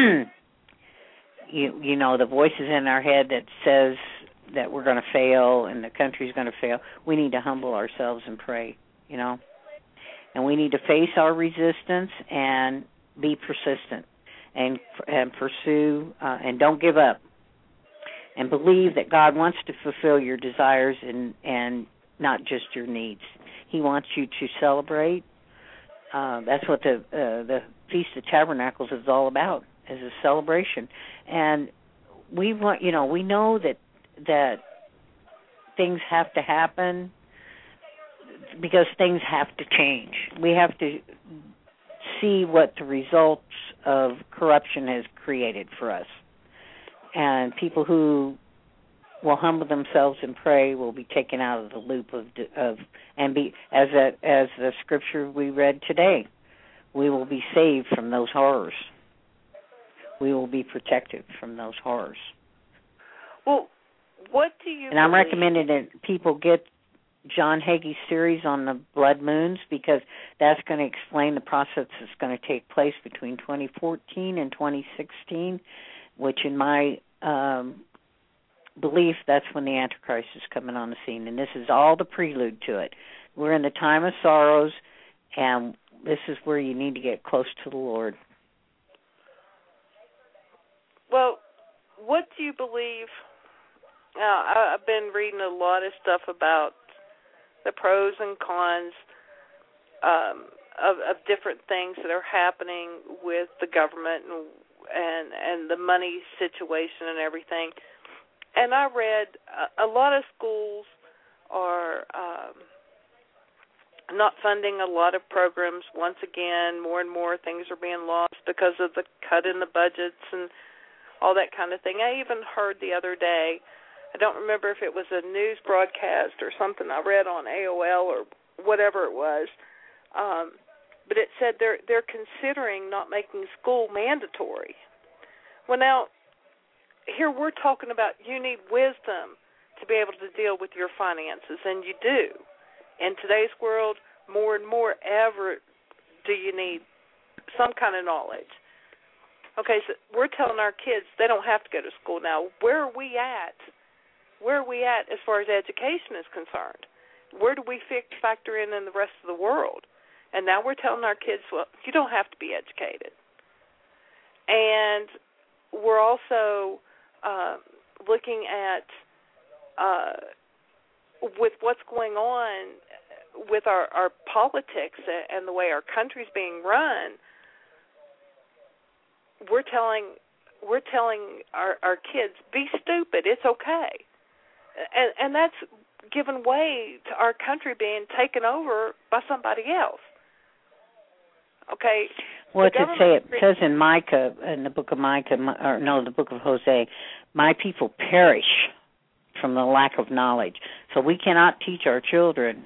The voices in our head that says that we're going to fail and the country's going to fail. We need to humble ourselves and pray, And we need to face our resistance and be persistent and pursue and don't give up. And believe that God wants to fulfill your desires and not just your needs. He wants you to celebrate. That's what the Feast of Tabernacles is all about, is a celebration. And we want, we know that things have to happen because things have to change. We have to see what the results of corruption has created for us. And people who will humble themselves and pray will be taken out of the loop and be, as the scripture we read today, we will be saved from those horrors. We will be protected from those horrors. Well, what do you And I'm recommending that people get John Hagee's series on the blood moons, because that's going to explain the process that's going to take place between 2014 and 2016, which in my belief, that's when the Antichrist is coming on the scene. And this is all the prelude to it. We're in the time of sorrows, and this is where you need to get close to the Lord. Well, what do you believe? I've been reading a lot of stuff about the pros and cons of different things that are happening with the government and the money situation and everything. And I read a lot of schools are not funding a lot of programs. Once again, more and more things are being lost because of the cut in the budgets and all that kind of thing. I even heard the other day, I don't remember if it was a news broadcast or something I read on AOL or whatever it was, but it said they're considering not making school mandatory. Well, now, here we're talking about you need wisdom to be able to deal with your finances, and you do. In today's world, more and more ever do you need some kind of knowledge. Okay, so we're telling our kids they don't have to go to school now. Where are we at? Where are we at as far as education is concerned? Where do we factor in the rest of the world? And now we're telling our kids, well, you don't have to be educated. And we're also looking at with what's going on with our politics and the way our country's being run. We're telling our kids, be stupid, it's okay. And that's given way to our country being taken over by somebody else. Okay. Well, to say it says in Micah, in the book of Micah, the book of Hosea, my people perish from the lack of knowledge. So we cannot teach our children.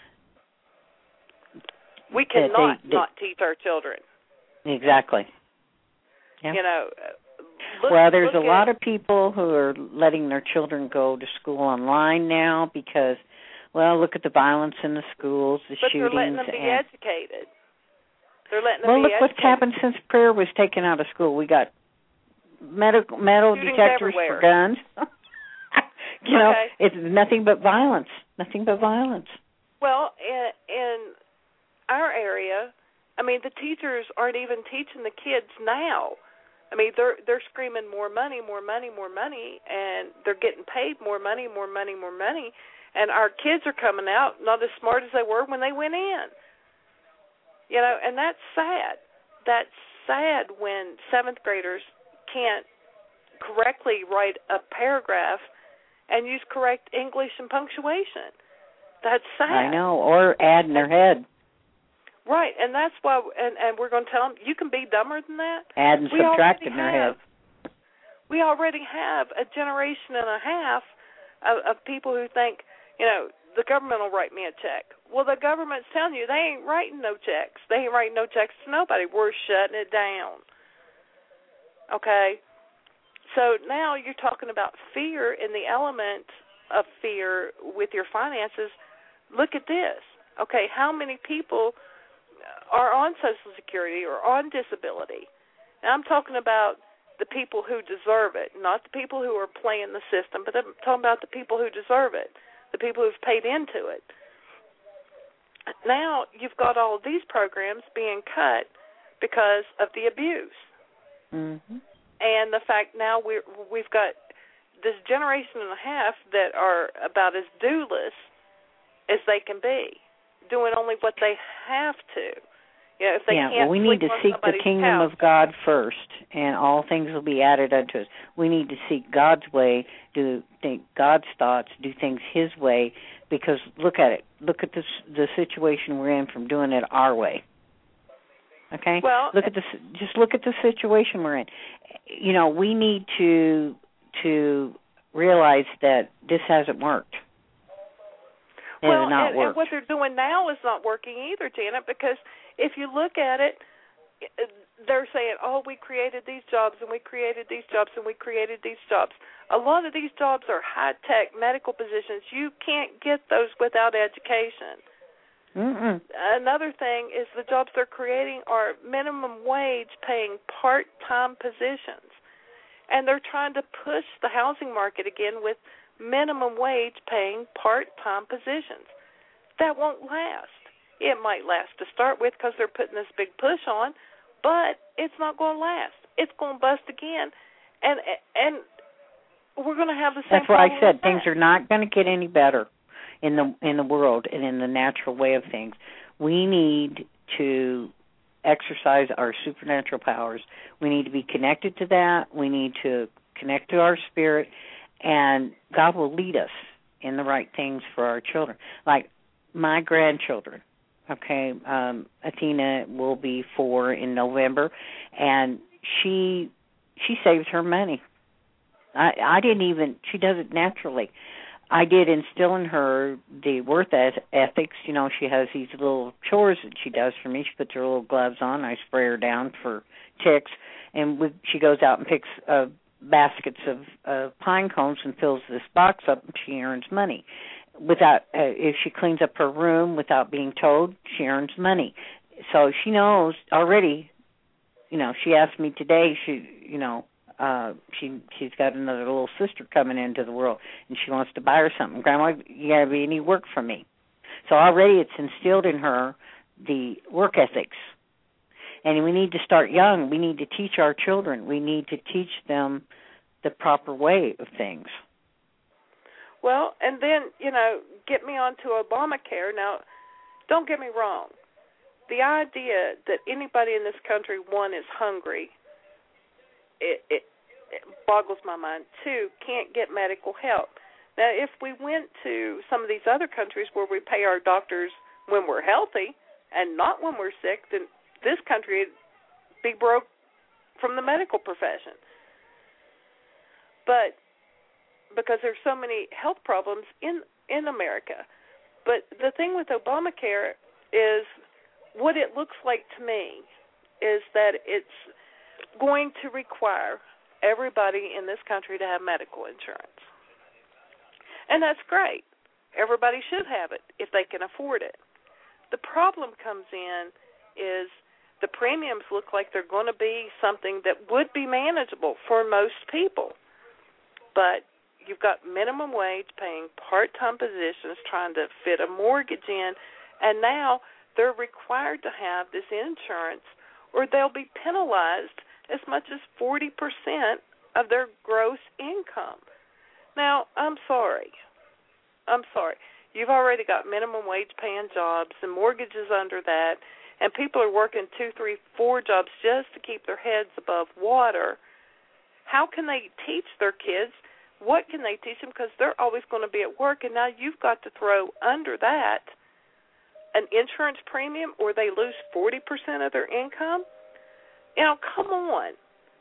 We cannot not teach our children. Exactly. Yeah. You know. There's a lot of people who are letting their children go to school online now because, look at the violence in the schools, the shootings. But they're letting them be educated. They're letting them be look educated. What's happened since prayer was taken out of school. We got metal detectors everywhere. for guns. You know, okay. It's nothing but violence. Nothing but violence. Well, in our area, I mean, the teachers aren't even teaching the kids now. I mean, they're screaming more money, more money, more money, and they're getting paid more money, more money, more money, and our kids are coming out not as smart as they were when they went in. You know, and that's sad. That's sad when seventh graders can't correctly write a paragraph and use correct English and punctuation. That's sad. I know, or add in their head. Right, and that's why, and we're going to tell them, you can be dumber than that. Add and subtract in their head. We already have a generation and a half of people who think, you know, the government will write me a check. Well, the government's telling you they ain't writing no checks. They ain't writing no checks to nobody. We're shutting it down. Okay? So now you're talking about fear and the element of fear with your finances. Look at this. Okay, how many people are on Social Security or on disability? And I'm talking about the people who deserve it, not the people who are playing the system, but I'm talking about the people who deserve it, the people who've paid into it. Now you've got all of these programs being cut because of the abuse. Mm-hmm. And the fact now we've got this generation and a half that are about as dueless as they can be, doing only what they have to. You know, if they can't we need to seek the kingdom of God first, and all things will be added unto us. We need to seek God's way, think God's thoughts, do things His way, because look at it. Look at the situation we're in from doing it our way. Okay? Well, just look at the situation we're in. You know, we need to realize that this hasn't worked. Well, and what they're doing now is not working either, Janet, because if you look at it, they're saying, oh, we created these jobs, and we created these jobs, and we created these jobs. A lot of these jobs are high-tech medical positions. You can't get those without education. Mm-mm. Another thing is the jobs they're creating are minimum wage paying part-time positions. And they're trying to push the housing market again with minimum wage paying part-time positions. That won't last. It might last to start with because they're putting this big push on, but it's not going to last. It's going to bust again, and we're going to have the same problem. That's why I said things are not going to get any better in the world and in the natural way of things. we need to exercise our supernatural powers. We need to be connected to that. We need to connect to our spirit, and God will lead us in the right things for our children. Like my grandchildren, okay, Athena will be 4 in November, and she saves her money. I didn't even, she does it naturally. I did instill in her the worth ethics. You know, she has these little chores that she does for me. She puts her little gloves on. I spray her down for ticks. And she goes out and picks baskets of pine cones and fills this box up, and she earns money. If she cleans up her room without being told, she earns money. So she knows already. You know, she asked me today, she's got another little sister coming into the world, and she wants to buy her something. Grandma, you got to be any work for me. So already it's instilled in her the work ethics. And we need to start young. We need to teach our children. We need to teach them the proper way of things. Well, and then, get me on to Obamacare. Now, don't get me wrong. The idea that anybody in this country, one, is hungry, it boggles my mind. 2, can't get medical help. Now, if we went to some of these other countries where we pay our doctors when we're healthy and not when we're sick, then this country would be broke from the medical profession. But because there's so many health problems in America. But the thing with Obamacare is what it looks like to me is that it's going to require everybody in this country to have medical insurance. And that's great. Everybody should have it if they can afford it. The problem comes in is the premiums look like they're going to be something that would be manageable for most people. But you've got minimum wage paying part-time positions trying to fit a mortgage in, and now they're required to have this insurance or they'll be penalized as much as 40% of their gross income. Now, I'm sorry. You've already got minimum wage paying jobs and mortgages under that, and people are working 2, 3, 4 jobs just to keep their heads above water. How can they teach their kids? What can they teach them? Because they're always going to be at work, and now you've got to throw under that an insurance premium or they lose 40% of their income. Come on.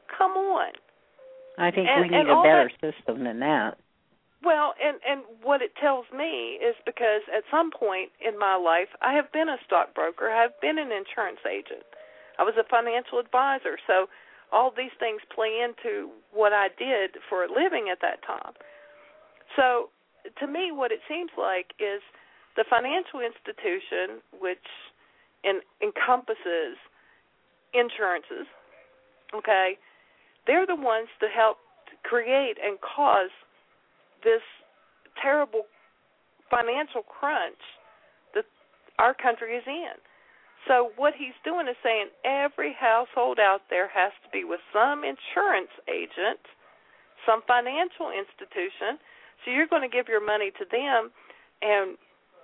I think we need a better system than that. Well, and what it tells me is because at some point in my life, I have been a stockbroker, I have been an insurance agent. I was a financial advisor, so all these things play into what I did for a living at that time. So to me, what it seems like is the financial institution, which encompasses insurances, okay, they're the ones that help create and cause this terrible financial crunch that our country is in. So what he's doing is saying every household out there has to be with some insurance agent, some financial institution. So you're going to give your money to them, and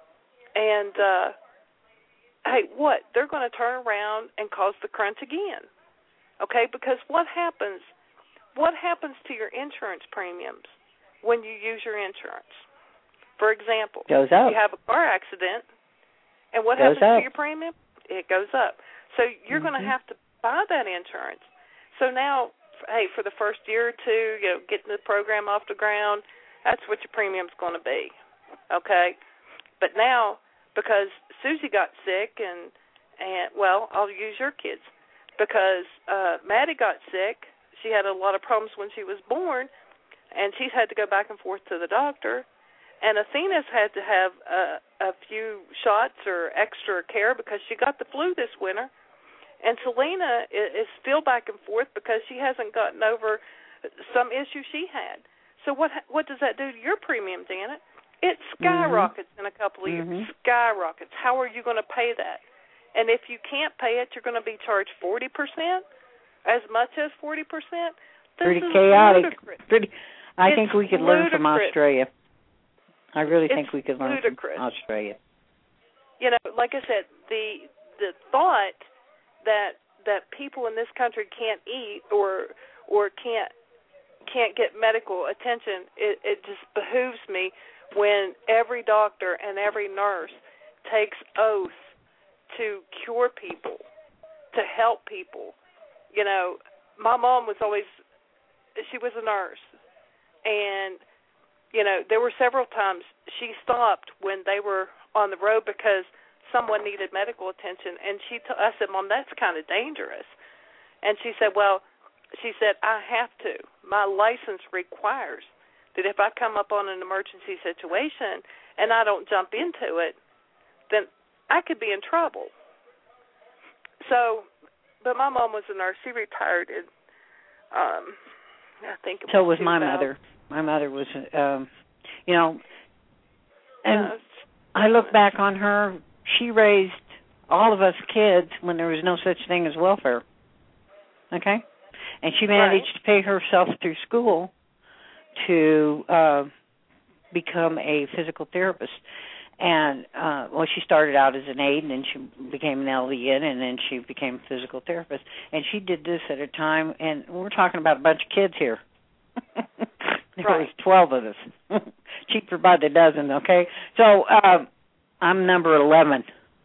hey, what? They're going to turn around and cause the crunch again, okay? Because what happens to your insurance premiums when you use your insurance? For example, goes up. You have a car accident, and what happens to your premium? It goes up. So you're going to have to buy that insurance. So now, hey, for the first year or two, getting the program off the ground, that's what your premium's going to be, okay? But now, because Susie got sick, and well, I'll use your kids, because Maddie got sick. She had a lot of problems when she was born, and she's had to go back and forth to the doctor. And Athena's had to have a few shots or extra care because she got the flu this winter. And Selena is still back and forth because she hasn't gotten over some issue she had. So what does that do to your premium, Janet? It skyrockets in a couple of years. Skyrockets. How are you going to pay that? And if you can't pay it, you're going to be charged 40%, as much as 40%. Pretty chaotic. I think we could learn from Australia. I really think we could learn from Australia. Like I said, the thought that people in this country can't eat or can't get medical attention, it just behooves me when every doctor and every nurse takes oath to cure people, to help people. You know, my mom was she was a nurse, and, you know, there were several times she stopped when they were on the road because someone needed medical attention, and I said, Mom, that's kind of dangerous. And she said, I have to. My license requires that if I come up on an emergency situation and I don't jump into it, then I could be in trouble. So, but my mom was a nurse. She retired in, I think it was So was 2000. my mother. My mother was, you know, and I look back on her. She raised all of us kids when there was no such thing as welfare. Okay? And she managed to pay herself through school to become a physical therapist. And, she started out as an aide, and then she became an LVN, and then she became a physical therapist. And she did this at a time, and we're talking about a bunch of kids here. There was 12 of us. Cheaper by the dozen, okay? So I'm number 11.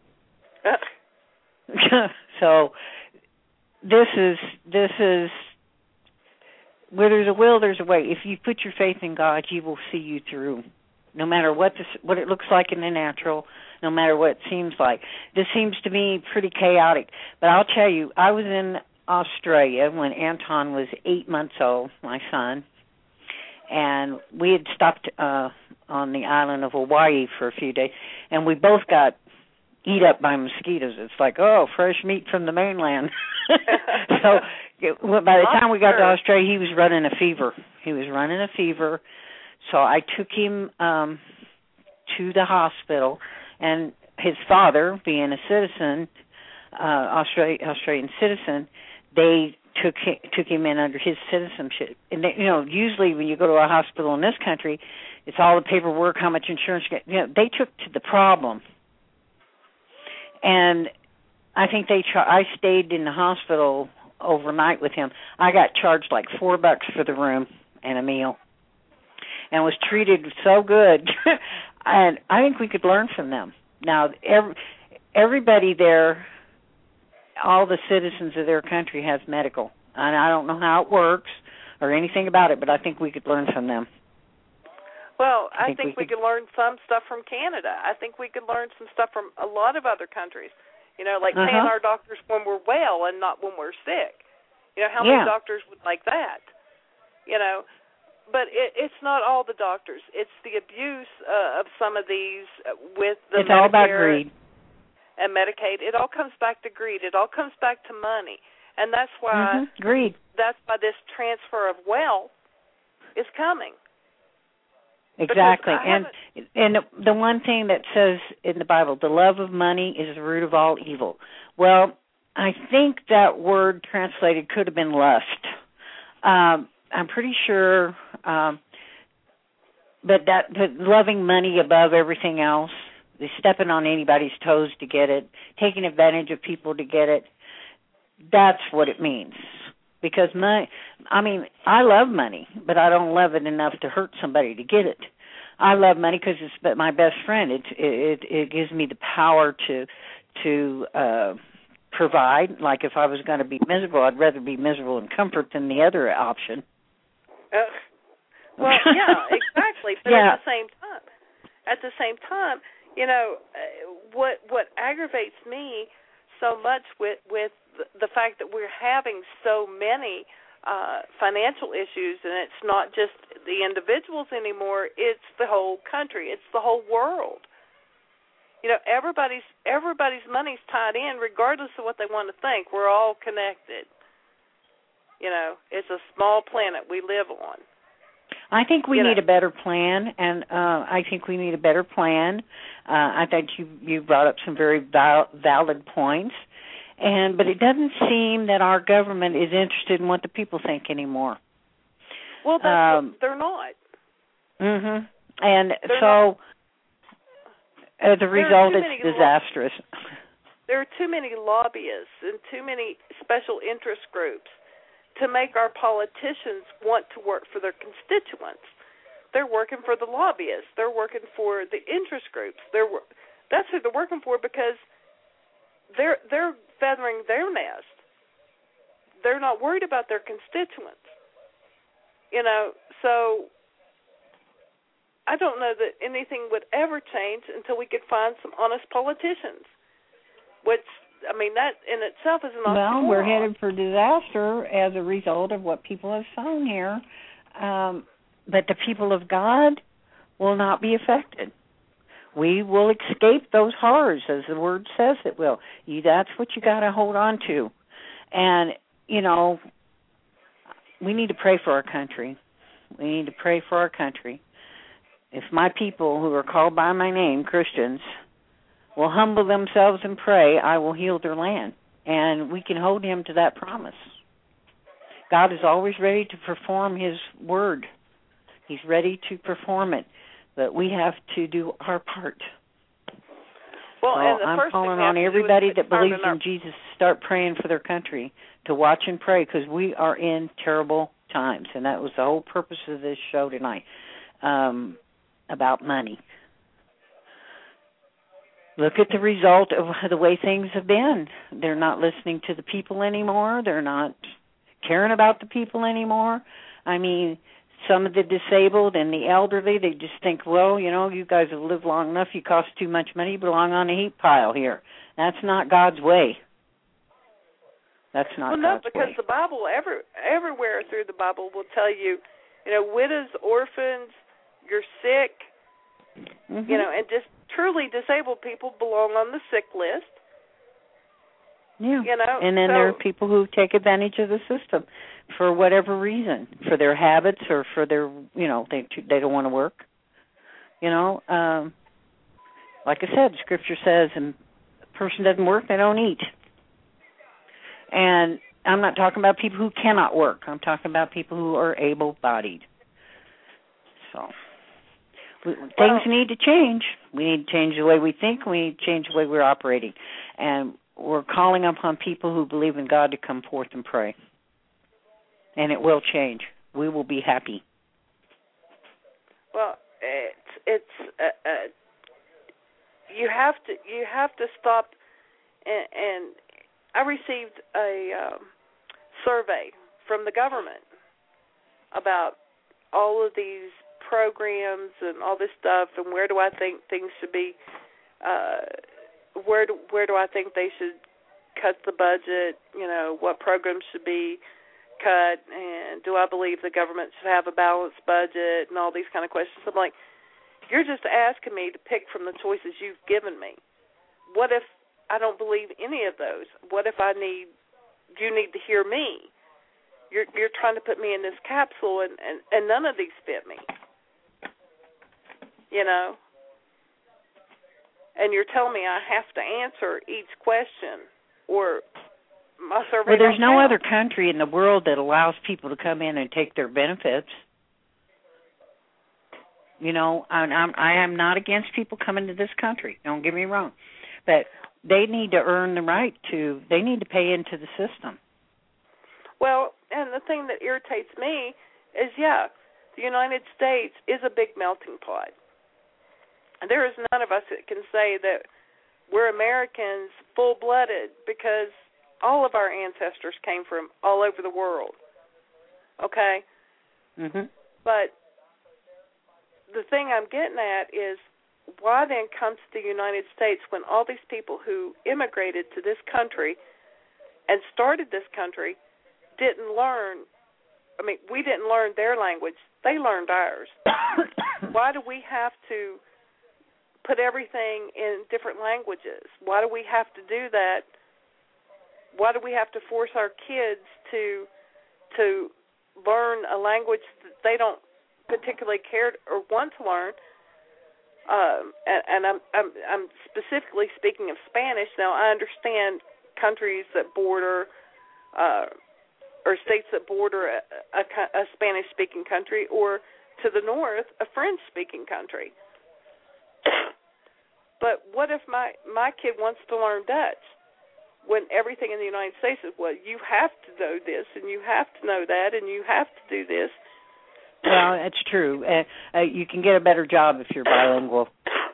So this is where there's a will, there's a way. If you put your faith in God, He will see you through, no matter what it looks like in the natural, no matter what it seems like. This seems to me pretty chaotic, but I'll tell you, I was in Australia when Anton was 8 months old, my son, and we had stopped on the island of Hawaii for a few days, and we both got eat up by mosquitoes. It's like, fresh meat from the mainland. So by the time we got to Australia, he was running a fever. So I took him to the hospital, and his father, being a citizen, Australian citizen, they took him in under his citizenship. And they, usually when you go to a hospital in this country, it's all the paperwork, how much insurance you get. They took to the problem. And I think I stayed in the hospital overnight with him. I got charged like $4 for the room and a meal, and was treated so good. And I think we could learn from them. Now, everybody there, all the citizens of their country has medical, and I don't know how it works or anything about it, but I think we could learn from them. Well, I think we could learn some stuff from Canada. I think we could learn some stuff from a lot of other countries. Like paying our doctors when we're well and not when we're sick. How many doctors would like that? But it's not all the doctors. It's the abuse of some of these with the Medicare all about greed. And Medicaid. It all comes back to greed. It all comes back to money. And that's why greed. That's why this transfer of wealth is coming. Exactly. And the one thing that says in the Bible, the love of money is the root of all evil. Well, I think that word translated could have been lust. I'm pretty sure, but loving money above everything else, stepping on anybody's toes to get it, taking advantage of people to get it, that's what it means. Because I love money, but I don't love it enough to hurt somebody to get it. I love money because it's my best friend. It gives me the power to provide. Like if I was going to be miserable, I'd rather be miserable in comfort than the other option. Well, yeah, exactly. But at the same time, what aggravates me so much with the fact that we're having so many financial issues, and it's not just the individuals anymore, it's the whole country, it's the whole world. Everybody's money's tied in regardless of what they want to think. We're all connected. It's a small planet we live on. I think we need a better plan, and I think we need a better plan. I think you brought up some very valid points. But it doesn't seem that our government is interested in what the people think anymore. Well, they're not. And so, as a result, it's disastrous. There are too many lobbyists and too many special interest groups to make our politicians want to work for their constituents. They're working for the lobbyists. They're working for the interest groups. That's who they're working for, because they're feathering their nest. They're not worried about their constituents. So I don't know that anything would ever change until we could find some honest politicians. That in itself is an oxymoron. Well, we're headed for disaster as a result of what people have sown here. But the people of God will not be affected. We will escape those horrors, as the Word says it will. That's what you got to hold on to. And, we need to pray for our country. We need to pray for our country. If my people who are called by my name, Christians, will humble themselves and pray, I will heal their land. And we can hold him to that promise. God is always ready to perform his word. He's ready to perform it. But we have to do our part. Well, and I'm calling on everybody that believes in Jesus to start praying for their country, to watch and pray, because we are in terrible times. And that was the whole purpose of this show tonight, about money. Look at the result of the way things have been. They're not listening to the people anymore. They're not caring about the people anymore. Some of the disabled and the elderly, they just think, well, you guys have lived long enough. You cost too much money. You belong on a heap pile here. That's not God's way. That's not God's way. Because the Bible, everywhere through the Bible will tell you, widows, orphans, you're sick, and just truly disabled people belong on the sick list. Yeah. And then there are people who take advantage of the system for whatever reason, for their habits or for their, they don't want to work. Like I said, Scripture says, and a person doesn't work, they don't eat. And I'm not talking about people who cannot work. I'm talking about people who are able-bodied. So things need to change. We need to change the way we think. We need to change the way we're operating. And we're calling upon people who believe in God to come forth and pray. And it will change. We will be happy. Well, it's you have to stop. And I received a survey from the government about all of these programs and all this stuff, and where do I think things should be? Where do I think they should cut the budget? What programs should be cut, and do I believe the government should have a balanced budget, and all these kind of questions. I'm like, you're just asking me to pick from the choices you've given me. What if I don't believe any of those? What if you need to hear me? You're trying to put me in this capsule, and none of these fit me. And you're telling me I have to answer each question, or my survey. Well, there's no other country in the world that allows people to come in and take their benefits. I am not against people coming to this country. Don't get me wrong, but they need to earn the right to. They need to pay into the system. Well, and the thing that irritates me is, the United States is a big melting pot. There is none of us that can say that we're Americans full-blooded, because all of our ancestors came from all over the world. Okay? Mm-hmm. But the thing I'm getting at is, why then come to the United States when all these people who immigrated to this country and started this country didn't learn? We didn't learn their language. They learned ours. Why do we have to put everything in different languages? Why do we have to do that? Why do we have to force our kids to learn a language that they don't particularly care or want to learn? And I'm specifically speaking of Spanish. Now, I understand countries that border or states that border a Spanish-speaking country, or to the north, a French-speaking country. But what if my kid wants to learn Dutch when everything in the United States is, well, you have to know this and you have to know that and you have to do this. Well, it's true. You can get a better job if you're bilingual.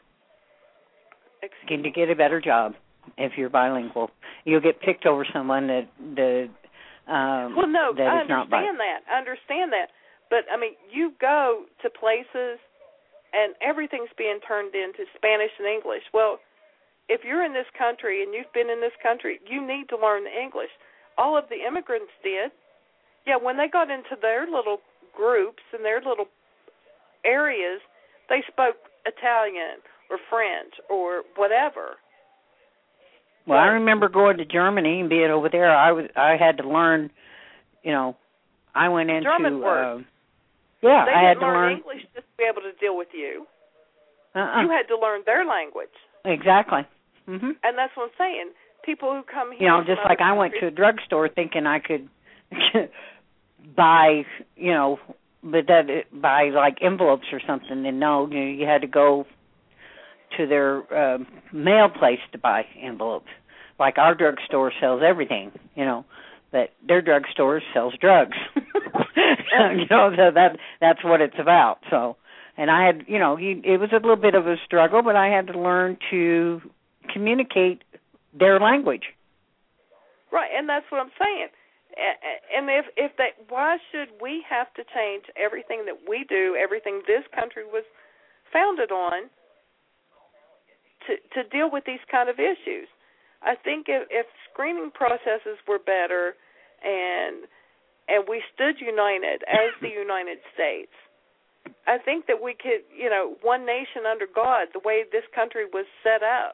You can get a better job if you're bilingual. You'll get picked over someone that well, no, that I is not understand that. I understand that. But, I mean, you go to places and everything's being turned into Spanish and English. Well, if you're in this country and you've been in this country, you need to learn the English. All of the immigrants did. Yeah, when they got into their little groups and their little areas, they spoke Italian or French or whatever. Well, I remember going to Germany and being over there. I had to learn, I went into German words. Yeah, they I had didn't to learn English just to be able to deal with you. You had to learn their language. Exactly. Mhm. And that's what I'm saying. People who come here, just like I went to a drugstore thinking I could buy, buy like envelopes or something, and no, you had to go to their mail place to buy envelopes. Like our drugstore sells everything, but their drugstore sells drugs. So that's what it's about. So, and I had, it was a little bit of a struggle, but I had to learn to communicate their language. Right, and that's what I'm saying. And if they, why should we have to change everything that we do, everything this country was founded on, to deal with these kind of issues? I think if screening processes were better and we stood united as the United States, I think that we could, one nation under God, the way this country was set up.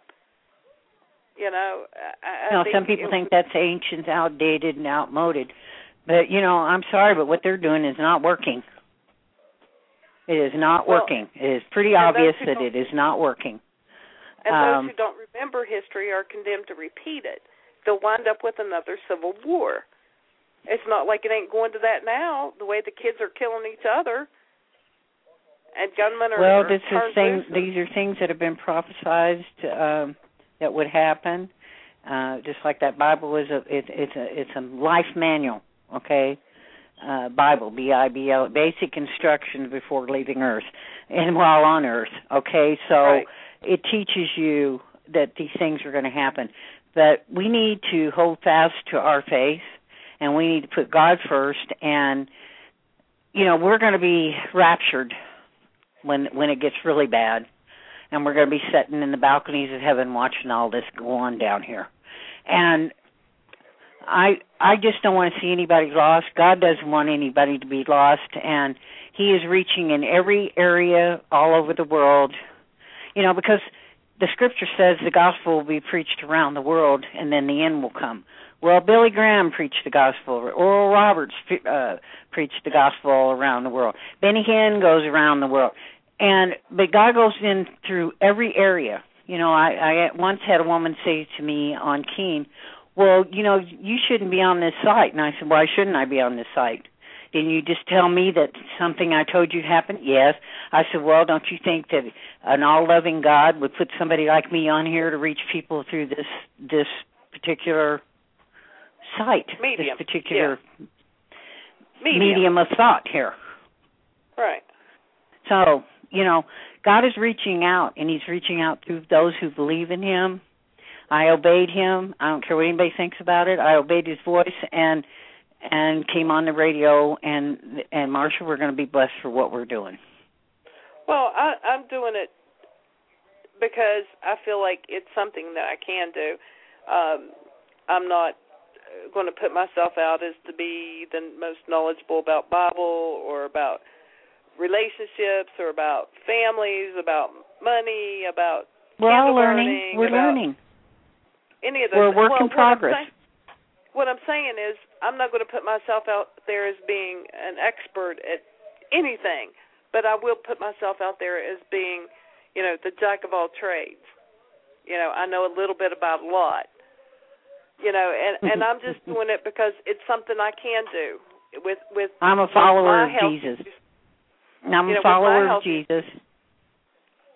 Some people think that's ancient, outdated, and outmoded. But, I'm sorry, but what they're doing is not working. It is not working. It is pretty obvious that it is not working. And those who don't remember history are condemned to repeat it. They'll wind up with another civil war. It's not like it ain't going to that now, the way the kids are killing each other. And gunmen are these are things that have been prophesized that would happen. Just like that Bible is it's a life manual, okay? Bible, Bible, basic instructions before leaving Earth and while on Earth, okay? So right. It teaches you that these things are going to happen. But we need to hold fast to our faith, and we need to put God first. And, we're going to be raptured when it gets really bad, and we're going to be sitting in the balconies of heaven watching all this go on down here. And I just don't want to see anybody lost. God doesn't want anybody to be lost, and He is reaching in every area all over the world, because the Scripture says the gospel will be preached around the world, and then the end will come. Well, Billy Graham preached the gospel. Oral Roberts preached the gospel all around the world. Benny Hinn goes around the world. But God goes in through every area. I once had a woman say to me on Keene, well, you shouldn't be on this site. And I said, why shouldn't I be on this site? Didn't you just tell me that something I told you happened? Yes. I said, well, don't you think that an all-loving God would put somebody like me on here to reach people through this particular site, medium. This particular medium of thought here? Right. So, God is reaching out, and He's reaching out through those who believe in Him. I obeyed Him. I don't care what anybody thinks about it. I obeyed His voice and came on the radio, and Marsha, we're going to be blessed for what we're doing. Well, I'm doing it because I feel like it's something that I can do. I'm not going to put myself out as to be the most knowledgeable about Bible or about relationships or about families, about money, about we're all learning. We're learning. Any of those. We're a work in progress. What I'm saying is I'm not going to put myself out there as being an expert at anything, but I will put myself out there as being, the jack of all trades. I know a little bit about a lot. And I'm just doing it because it's something I can do. With I'm a follower of Jesus. I'm a follower of Jesus.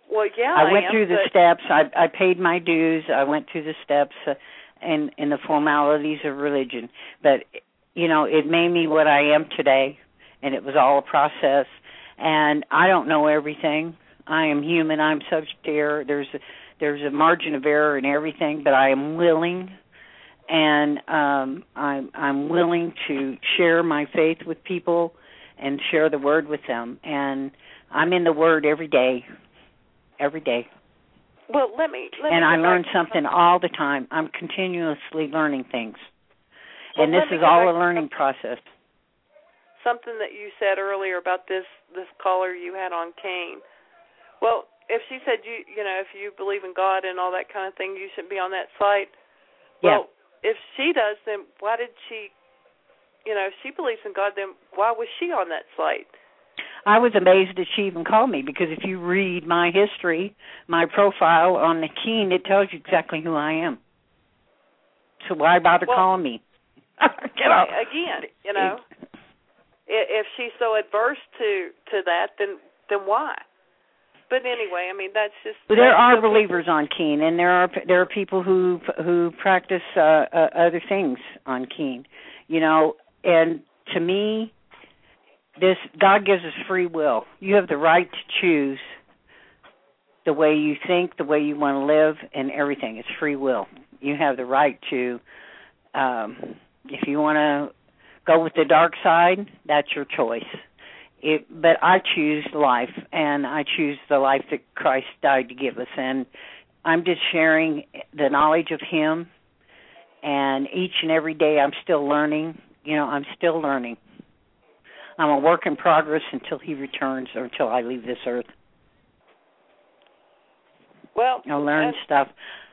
Well, yeah, I went through the steps. I paid my dues. I went through the steps and the formalities of religion. But, it made me what I am today, and it was all a process. And I don't know everything. I am human. I'm subject to error. There's a margin of error in everything, but I am willing, and I'm willing to share my faith with people and share the Word with them. And I'm in the Word every day. Every day. Well, let me and I learn something all the time. I'm continuously learning things. Well, and this is all a learning process. Something that you said earlier about this caller you had on Kane. Well, if she said if you believe in God and all that kind of thing, you shouldn't be on that site. Well, if she does, then why did she? If she believes in God, then why was she on that site? I was amazed that she even called me, because if you read my history, my profile on the Keen, it tells you exactly who I am. So why bother calling me? Again, if she's so adverse to that, then why? But anyway, I mean, that's just. There are believers on Keen, and there are people who practice other things on Keen, and to me, God gives us free will. You have the right to choose the way you think, the way you want to live, and everything. It's free will. You have the right to, if you want to go with the dark side, that's your choice. But I choose life, and I choose the life that Christ died to give us. And I'm just sharing the knowledge of Him, and each and every day I'm still learning. I'm still learning. I'm a work in progress until He returns or until I leave this earth. Well, I'll learn stuff.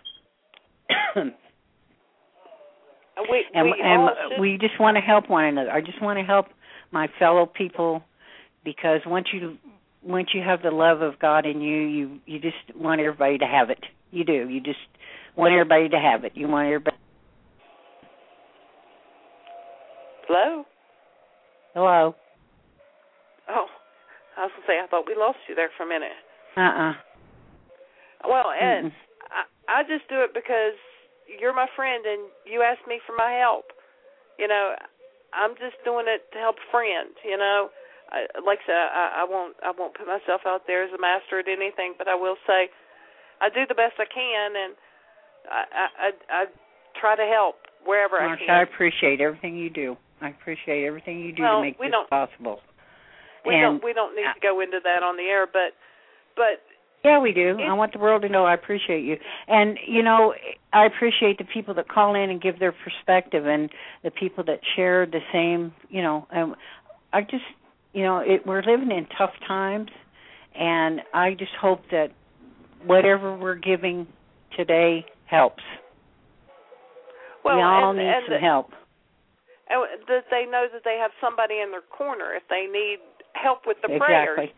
We just want to help one another. I just want to help my fellow people, because once you have the love of God in you, you just want everybody to have it. You do. You just want everybody to have it. You want everybody. Hello? Hello? Oh, I was going to say, I thought we lost you there for a minute. Well, Ed, I just do it because you're my friend and you asked me for my help. I'm just doing it to help friends, Like I said, I won't put myself out there as a master at anything, but I will say I do the best I can, and I try to help wherever I can. I appreciate everything you do. I appreciate everything you do to make this possible. We don't need to go into that on the air, but yeah, we do. I want the world to know I appreciate you. And, I appreciate the people that call in and give their perspective, and the people that share the same, I just, we're living in tough times, and I just hope that whatever we're giving today helps. Well, we all need some help. And that they know that they have somebody in their corner if they need help with the prayers.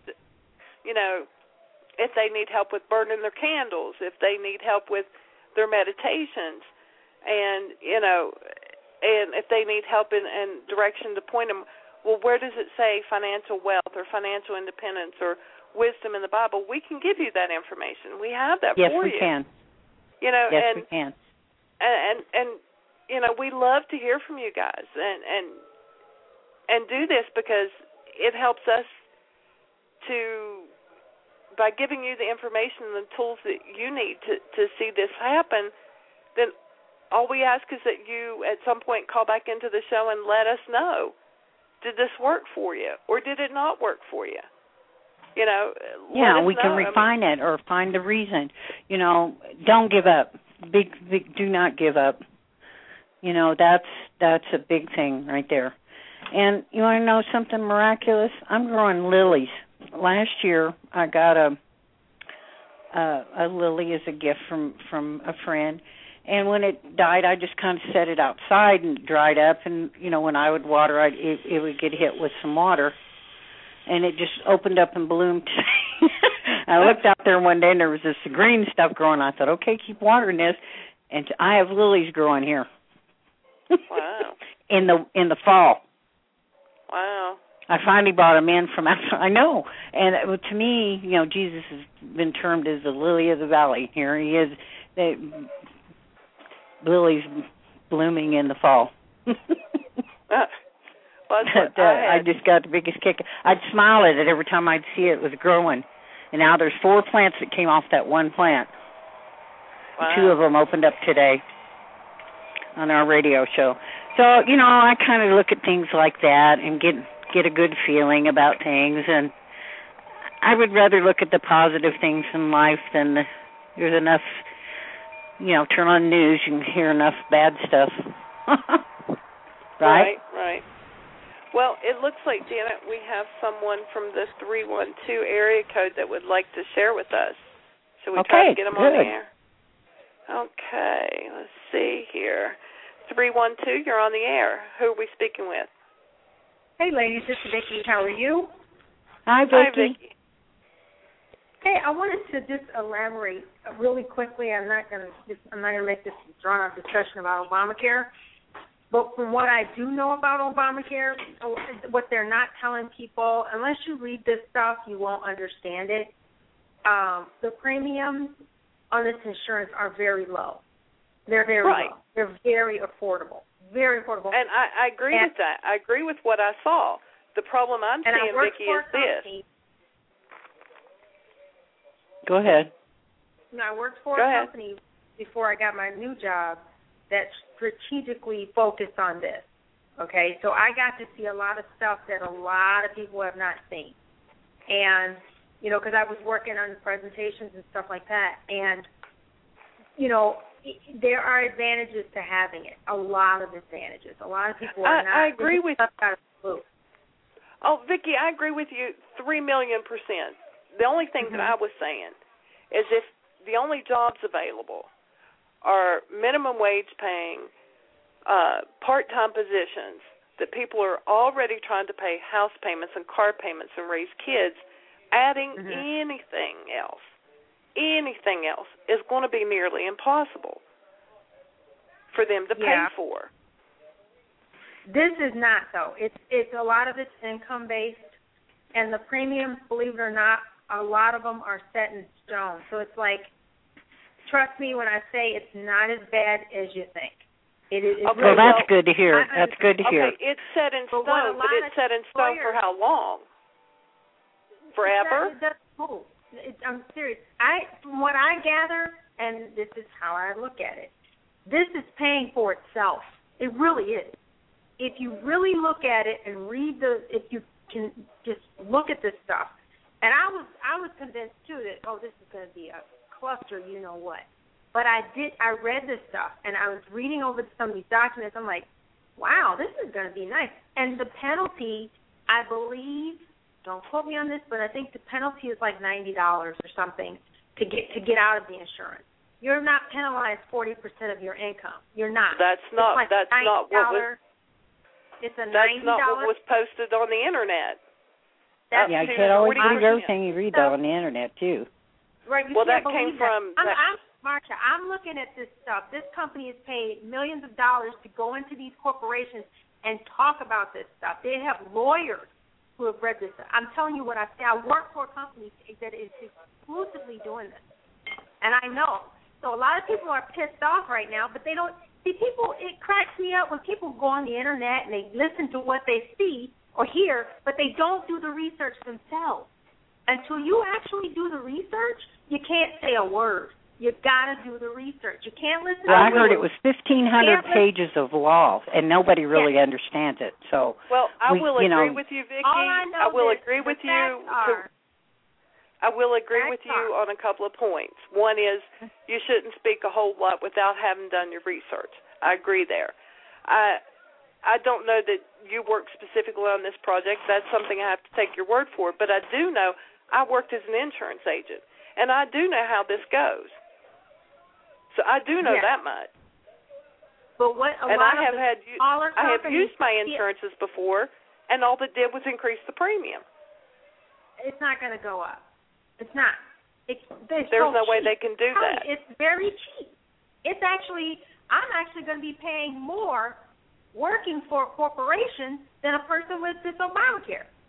If they need help with burning their candles, if they need help with their meditations, and and if they need help and direction to point them, well, where does it say financial wealth or financial independence or wisdom in the Bible? We can give you that information. We have that for you. Yes, we can. Yes, we can. And we love to hear from you guys and do this because it helps us by giving you the information and the tools that you need to see this happen. Then all we ask is that you at some point call back into the show and let us know, did this work for you or did it not work for you? We can refine it or find the reason. Don't give up. Do not give up. That's a big thing right there. And you want to know something miraculous? I'm growing lilies. Last year, I got a lily as a gift from a friend, and when it died, I just kind of set it outside and dried up. And when I would water, it would get hit with some water, and it just opened up and bloomed. I looked out there one day, and there was this green stuff growing. I thought, okay, keep watering this, and I have lilies growing here. Wow. In the fall. Wow. I finally brought him in from outside. I know. And to me, Jesus has been termed as the lily of the valley. Here he is. The lily's blooming in the fall. I just got the biggest kick. I'd smile at it every time I'd see it was growing. And now there's 4 plants that came off that one plant. Wow. 2 of them opened up today on our radio show. So, I kind of look at things like that and get a good feeling about things. And I would rather look at the positive things in life than there's enough, turn on the news, you can hear enough bad stuff. Right? Right. Well, it looks like, Janet, we have someone from the 312 area code that would like to share with us. Should we try to get them on the air? Okay, let's see here. 312, you're on the air. Who are we speaking with? Hey, ladies, this is Vicki. How are you? Hi, Vicki. Hey, I wanted to just elaborate really quickly. I'm not going to make this drawn-out discussion about Obamacare. But from what I do know about Obamacare, what they're not telling people, unless you read this stuff, you won't understand it. The premiums on this insurance are very low. They're very low. They're very affordable. Very affordable. And I agree with that. I agree with what I saw. The problem I'm seeing, Vicki, is this. Go ahead. I worked for a company before I got my new job that strategically focused on this, okay? So I got to see a lot of stuff that a lot of people have not seen. And, because I was working on presentations and stuff like that. And, there are advantages to having it, a lot of advantages. A lot of people are not. I agree with you. Oh, Vicki, I agree with you 3,000,000%. The only thing that I was saying is if the only jobs available are minimum wage paying, part-time positions that people are already trying to pay house payments and car payments and raise kids, adding anything else is going to be nearly impossible for them to pay for. This is not, though. It's a lot of it's income-based, and the premiums, believe it or not, a lot of them are set in stone. So it's like, trust me when I say it's not as bad as you think. It is. Okay, well, that's good to hear. That's good to hear. Okay, it's set in stone, but it's set in stone for how long? Forever? That's cool. I'm serious. From what I gather, and this is how I look at it, this is paying for itself. It really is. If you really look at it and if you can just look at this stuff, and I was convinced too that this is going to be a cluster, you know what? But I read this stuff, and I was reading over some of these documents. I'm like, wow, this is going to be nice. And the penalty, I believe, don't quote me on this, but I think the penalty is like $90 or something to get out of the insurance. You're not penalized 40% of your income. You're not. That's not what was posted on the internet. You can't always believe everything you read on the internet too. Right. That came from. Marsha, I'm looking at this stuff. This company has paid millions of dollars to go into these corporations and talk about this stuff. They have lawyers who have read this. I'm telling you what I say. I work for a company that is exclusively doing this, and I know. So a lot of people are pissed off right now, but they don't see people. It cracks me up when people go on the internet and they listen to what they see or hear, but they don't do the research themselves. Until you actually do the research, you can't say a word. You've got to do the research. You can't listen. Well, I heard it was 1,500 pages of law, and nobody really understands it. So, I will agree with you, Vicki. I will agree with you. I will agree with you on a couple of points. One is you shouldn't speak a whole lot without having done your research. I agree there. I don't know that you work specifically on this project. That's something I have to take your word for. But I do know I worked as an insurance agent, and I do know how this goes. So I do know that much. But I have used my insurances before, and all it did was increase the premium. It's not going to go up. It's not. There's no way they can do that. It's very cheap. I'm actually going to be paying more working for a corporation than a person with this Obamacare.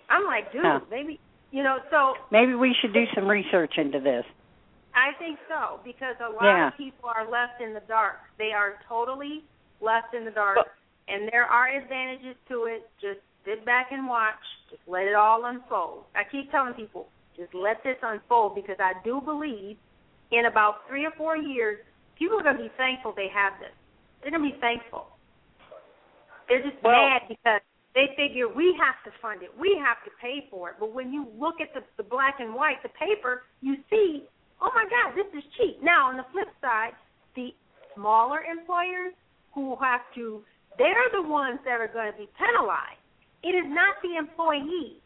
I'm like, dude, maybe, so. Maybe we should do some research into this. I think so, because a lot of people are left in the dark. They are totally left in the dark, and there are advantages to it. Just sit back and watch. Just let it all unfold. I keep telling people, just let this unfold, because I do believe in about 3 or 4 years, people are going to be thankful they have this. They're going to be thankful. They're just mad because they figure we have to fund it. We have to pay for it. But when you look at the black and white, the paper, you see, oh, my God, this is cheap. Now, on the flip side, the smaller employers who have to, they're the ones that are going to be penalized. It is not the employee.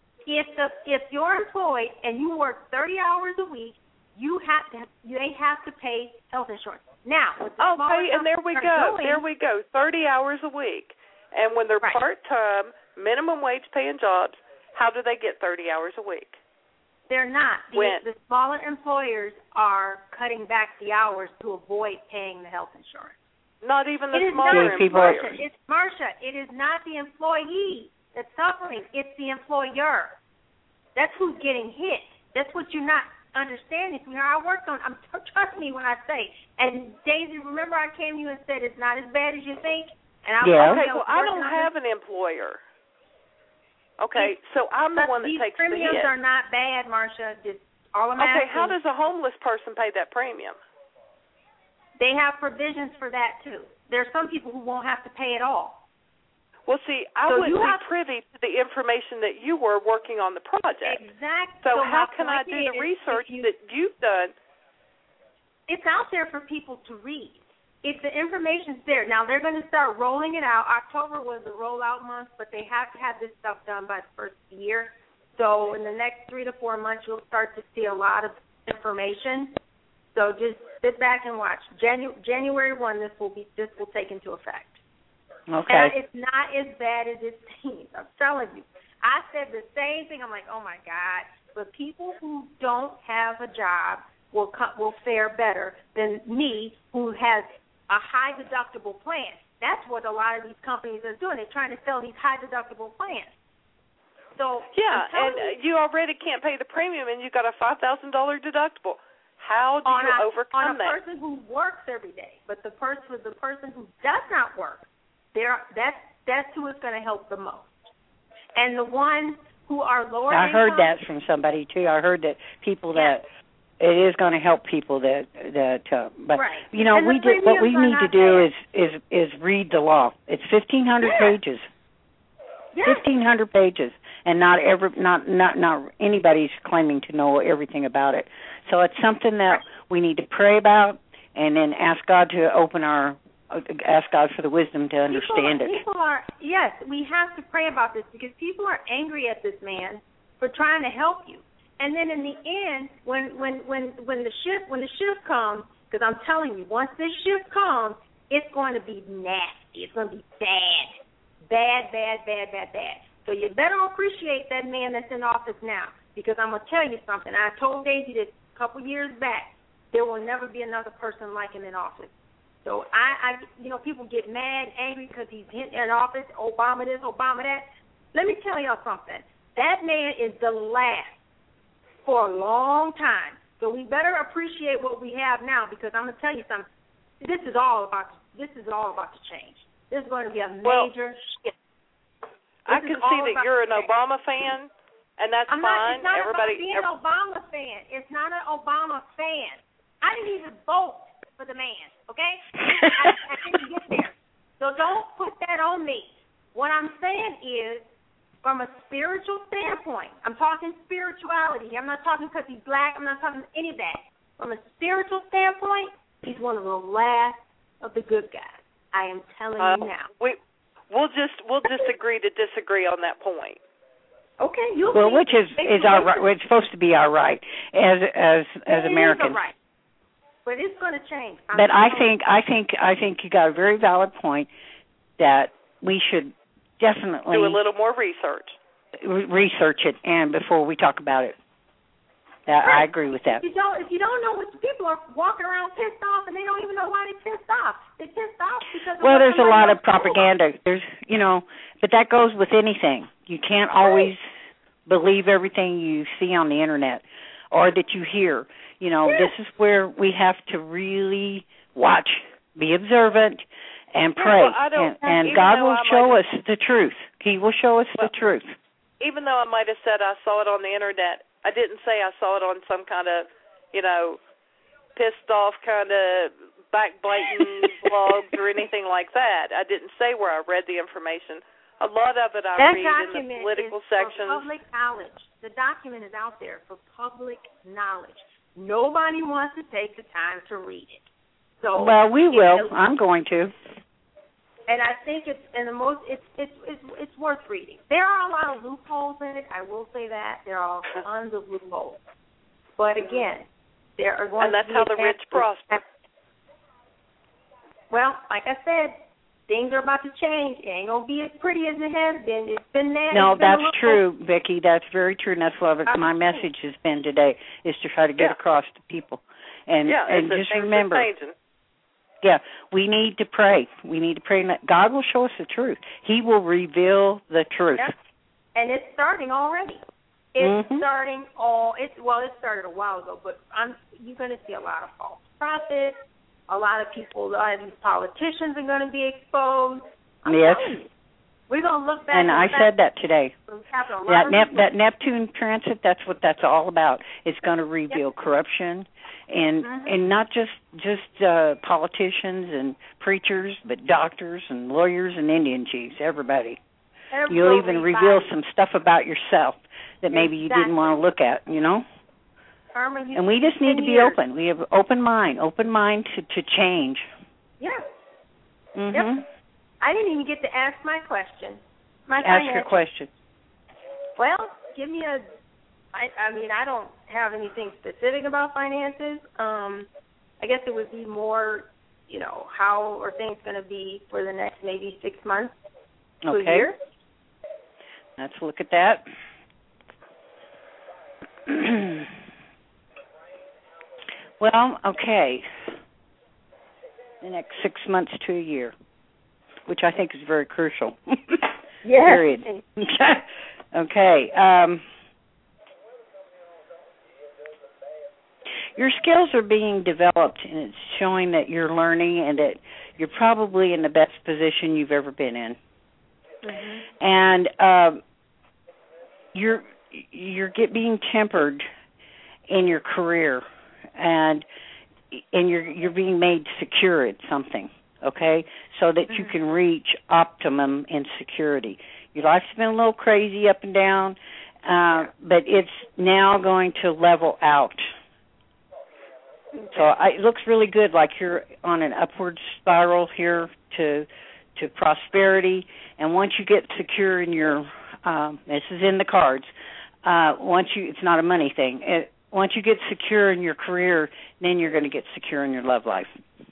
If you're employed and you work 30 hours a week, they have to pay health insurance. Now, and there we go, 30 hours a week. And when they're part-time, minimum wage paying jobs, how do they get 30 hours a week? They're not. The smaller employers are cutting back the hours to avoid paying the health insurance. Not even the smaller employers. Marsha, it is not the employee that's suffering. It's the employer. That's who's getting hit. That's what you're not understanding. I worked on. Trust me when I say. And Daisy, remember I came to you and said it's not as bad as you think. And I don't have an employer. Okay, so I'm the one that takes the hit. These premiums are not bad, Marsha. Okay, how does a homeless person pay that premium? They have provisions for that too. There are some people who won't have to pay at all. Well, see, I wouldn't be privy to the information that you were working on the project. Exactly. So how can I do the research that you've done? It's out there for people to read. The information's there. Now, they're going to start rolling it out. October was the rollout month, but they have to have this stuff done by the first year. So in the next 3 to 4 months, you'll start to see a lot of information. So just sit back and watch. January 1, this will take into effect. Okay. And it's not as bad as it seems. I'm telling you. I said the same thing. I'm like, oh, my God. But people who don't have a job will fare better than me, who has a high-deductible plan. That's what a lot of these companies are doing. They're trying to sell these high-deductible plans. So and you already can't pay the premium, and you got a $5,000 deductible. How do you overcome that? On a person who works every day, but the person who does not work, that's who it's going to help the most. And the ones who are lower income. I heard that from somebody too. I heard that people that it is going to help people but you know, what we need to do is read the law. It's 1,500 pages. Yes. 1,500 pages, and not anybody's claiming to know everything about it. So it's something that we need to pray about, and then ask God for the wisdom to understand it. Yes, we have to pray about this, because people are angry at this man for trying to help you. And then in the end, when the shift comes, because I'm telling you, once this shift comes, it's going to be nasty. It's going to be bad. So you better appreciate that man that's in office now, because I'm going to tell you something. I told Daisy this a couple years back. There will never be another person like him in office. So people get mad, angry because he's in office, Obama this, Obama that. Let me tell y'all something. That man is the last for a long time. So we better appreciate what we have now, because I'm going to tell you something. This is all about to change. There's going to be a major shift. I can see that you're an Obama fan, and that's fine. It's not about being an Obama fan. It's not an Obama fan. I didn't even vote for the man, okay? I didn't get there. So don't put that on me. What I'm saying is, from a spiritual standpoint, I'm talking spirituality. I'm not talking because he's black. I'm not talking any of that. From a spiritual standpoint, he's one of the last of the good guys. I am telling you now. We'll just agree to disagree on that point. Okay, which is our right. It's supposed to be our right as Americans. It is a right. But it's going to change. But I think you got a very valid point that we should definitely do a little more research. Research it, and before we talk about it. I agree with that. If you don't know what people are walking around pissed off, and they don't even know why they're pissed off. They're pissed off because there's a lot of propaganda. There's but that goes with anything. You can't always believe everything you see on the internet or that you hear. You know, this is where we have to really watch, be observant, and pray. And God will show us the truth. He will show us the truth. Even though I might have said I saw it on the internet, I didn't say I saw it on some kind of, pissed off kind of backbiting blogs or anything like that. I didn't say where I read the information. A lot of it I read in the political sections. For public knowledge. The document is out there for public knowledge. Nobody wants to take the time to read it. So well, we will. I'm going to. And I think it's worth reading. There are a lot of loopholes in it. I will say that there are tons of loopholes. But again, there are going to be. And that's how the rich prosper. Well, like I said, things are about to change. It ain't gonna be as pretty as it has been. It's been there. No, that's true, Vicki. That's very true, and that's what my message has been today, is to try to get across to people. And just remember, we need to pray. We need to pray, and God will show us the truth. He will reveal the truth. Yep. And it's starting already. It's starting it started a while ago, but you're going to see a lot of false prophets. A lot of people, these politicians are going to be exposed. Yes. We're going to look back. And I said that today. That Neptune transit, that's what that's all about. It's going to reveal corruption and not just politicians and preachers, but doctors and lawyers and Indian chiefs, everybody. You'll even reveal some stuff about yourself that maybe you didn't want to look at, And we just need to be open. We have open mind to change. Yeah. Yep. I didn't even get to ask my question. Ask your question. Well, give me I don't have anything specific about finances. I guess it would be more, how are things going to be for the next maybe 6 months to a year. Let's look at that. Well, okay. The next 6 months to a year, which I think is very crucial. Yes. Period. Okay. Your skills are being developed, and it's showing that you're learning and that you're probably in the best position you've ever been in. And you're being tempered in your career, and you're being made secure at something, okay, so that you can reach optimum in security. Your life's been a little crazy up and down, but it's now going to level out. So it looks really good, like you're on an upward spiral here to prosperity. And once you get secure in your, this is in the cards, it's not a money thing. Once you get secure in your career, then you're going to get secure in your love life.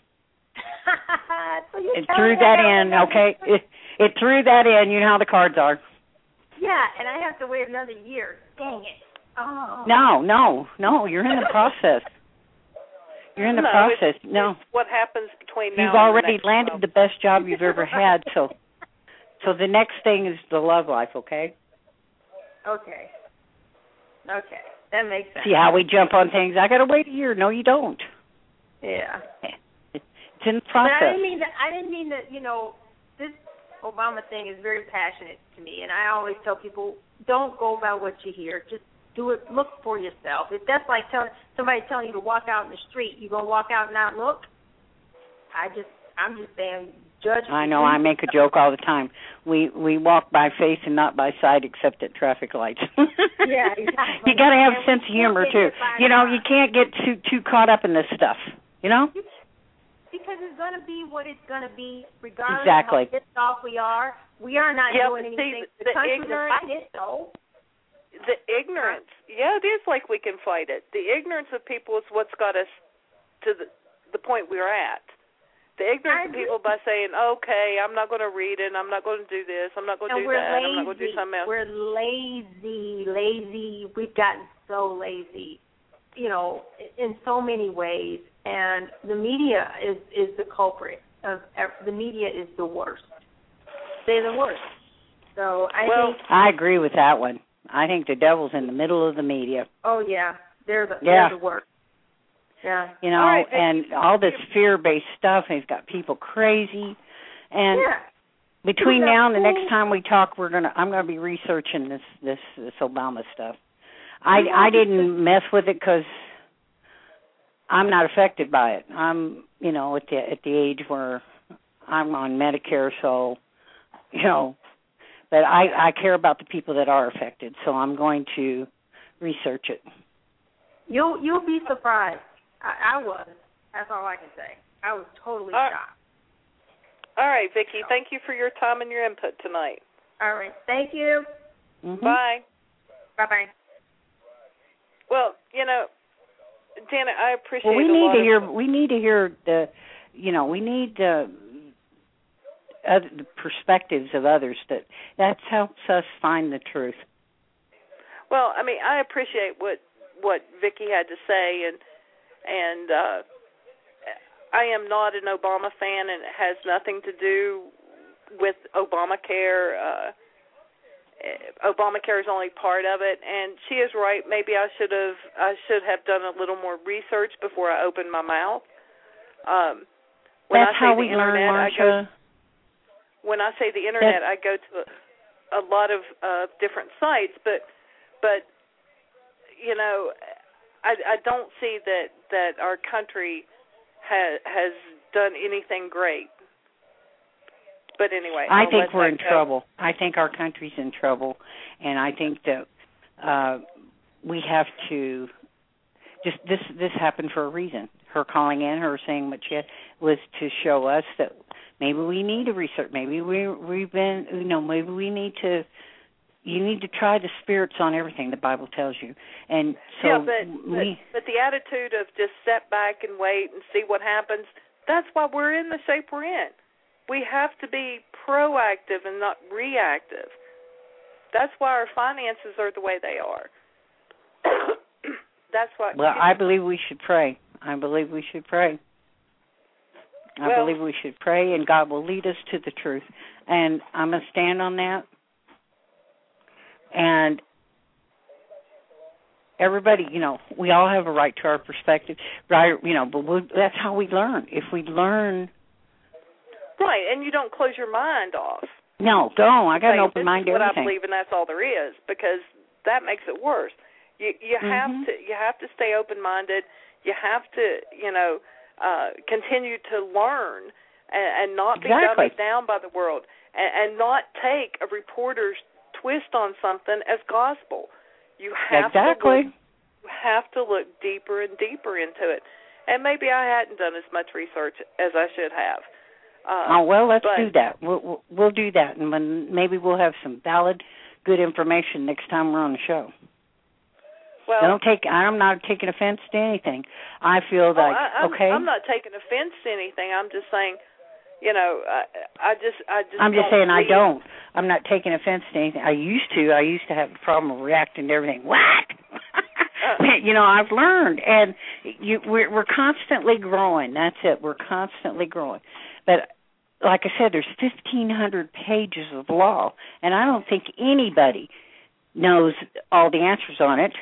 So it threw that in, okay? It threw that in. You know how the cards are. Yeah, and I have to wait another year. Dang it. Oh. No. You're in the process. You're in the process. It's what happens between now You've already landed the best job you've ever had, so the next thing is the love life, okay? Okay. That makes sense. See how we jump on things? I got to wait a year. No, you don't. Yeah. It's in the process. But I didn't mean that, this Obama thing is very passionate to me, and I always tell people, don't go by what you hear. Just do it. Look for yourself. If that's like somebody telling you to walk out in the street, you gonna walk out and not look? I'm just saying, judge. I know. I make a joke all the time. We walk by faith and not by sight, except at traffic lights. Yeah, exactly. You got to have a sense of humor too. You can't get too caught up in this stuff. Because it's going to be what it's going to be, regardless of how pissed off we are. We are not doing anything to the country to fight it, though. The ignorance, it is like we can fight it. The ignorance of people is what's got us to the point we're at. The ignorance of people by saying, okay, I'm not going to read it, I'm not going to do this, I'm not going to do that, I'm not going to do something else. We're lazy. We've gotten so lazy, in so many ways. And the media is the culprit. The media is the worst. They're the worst. So I think I agree with that one. I think the devil's in the middle of the media. Oh, yeah. They're the worst. Yeah. You know, right, and all this fear-based stuff, and it's got people crazy. And between now and the next time we talk, I'm gonna be researching this Obama stuff. I didn't mess with it because I'm not affected by it. I'm, you know, at the age where I'm on Medicare, so, you know, but I care about the people that are affected, so I'm going to research it. You'll be surprised. I was. That's all I can say. I was totally shocked. All right, Vicki. Thank you for your time and your input tonight. All right. Thank you. Mm-hmm. Bye. Bye-bye. Well, you know, Janet, I appreciate. Well, we need to hear the, you know, we need the perspectives of others. That helps us find the truth. Well, I mean, I appreciate what Vicki had to say, and I am not an Obama fan, and it has nothing to do with Obamacare. Obamacare is only part of it, and she is right. Maybe I should have done a little more research before I opened my mouth. That's how we learn, Marsha. When I say the internet, I go to a lot of different sites, but you know, I don't see that our country has done anything great. But anyway, I think we're in trouble. I think our country's in trouble, and I think that we have to just this happened for a reason. Her calling in, her saying what she had, was to show us that maybe we need to research. Maybe we've been, you know, maybe we need to. You need to try the spirits on everything the Bible tells you, and so but the attitude of just sit back and wait and see what happens. That's why we're in the shape we're in. We have to be proactive and not reactive. That's why our finances are the way they are. That's why. Well, I believe we should pray. I believe we should pray, and God will lead us to the truth. And I'm going to stand on that. And everybody, you know, we all have a right to our perspective, right? You know, but that's how we learn. If we learn. Right, and you don't close your mind off. No, don't. I got an open mind to everything. This is what I believe, and that's all there is, because that makes it worse. You have to stay open-minded. You have to, you know, continue to learn and not be dumbed down by the world, and not take a reporter's twist on something as gospel. You have to look deeper and deeper into it. And maybe I hadn't done as much research as I should have. Let's do that. We'll do that, and maybe we'll have some valid, good information next time we're on the show. Well, I'm not taking offense to anything. I feel like I'm not taking offense to anything. I'm just saying, you know, I'm just saying I don't. I'm not taking offense to anything. I used to have the problem of reacting to everything. What? You know, I've learned, and we're constantly growing. That's it. We're constantly growing. But like I said, there's 1,500 pages of law, and I don't think anybody knows all the answers on it.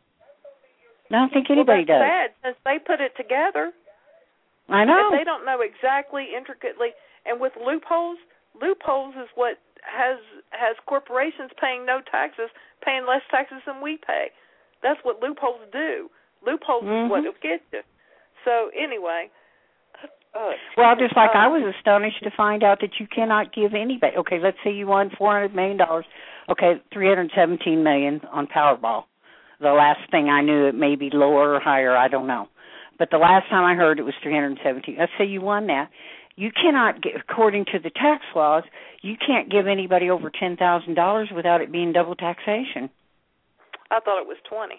I don't think anybody does. That's sad, since they put it together. I know. If they don't know exactly, intricately, and with loopholes is what has corporations paying no taxes, paying less taxes than we pay. That's what loopholes do. Loopholes is what will get you. So anyway. Well, just like I was astonished to find out that you cannot give anybody. Okay, let's say you won $400 million. Okay, $317 million on Powerball. The last thing I knew, it may be lower or higher, I don't know. But the last time I heard, it was $317. Let's say you won that. You cannot, according to the tax laws, you can't give anybody over $10,000 without it being double taxation. I thought it was 20.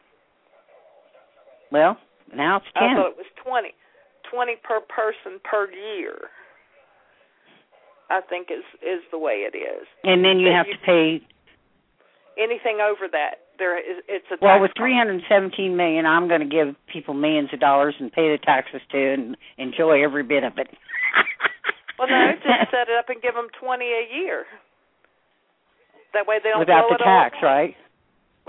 Well, now it's 10. I thought it was 20. 20 per person per year, I think is the way it is. And then you have to pay anything over that. It's a tax. Well, with $317 million, I'm going to give people millions of dollars and pay the taxes too, and enjoy every bit of it. Well, no, just set it up and give them $20 a year. That way they don't without blow the it tax, all. Right? Right. But well, anyway, I know you need. I know if you do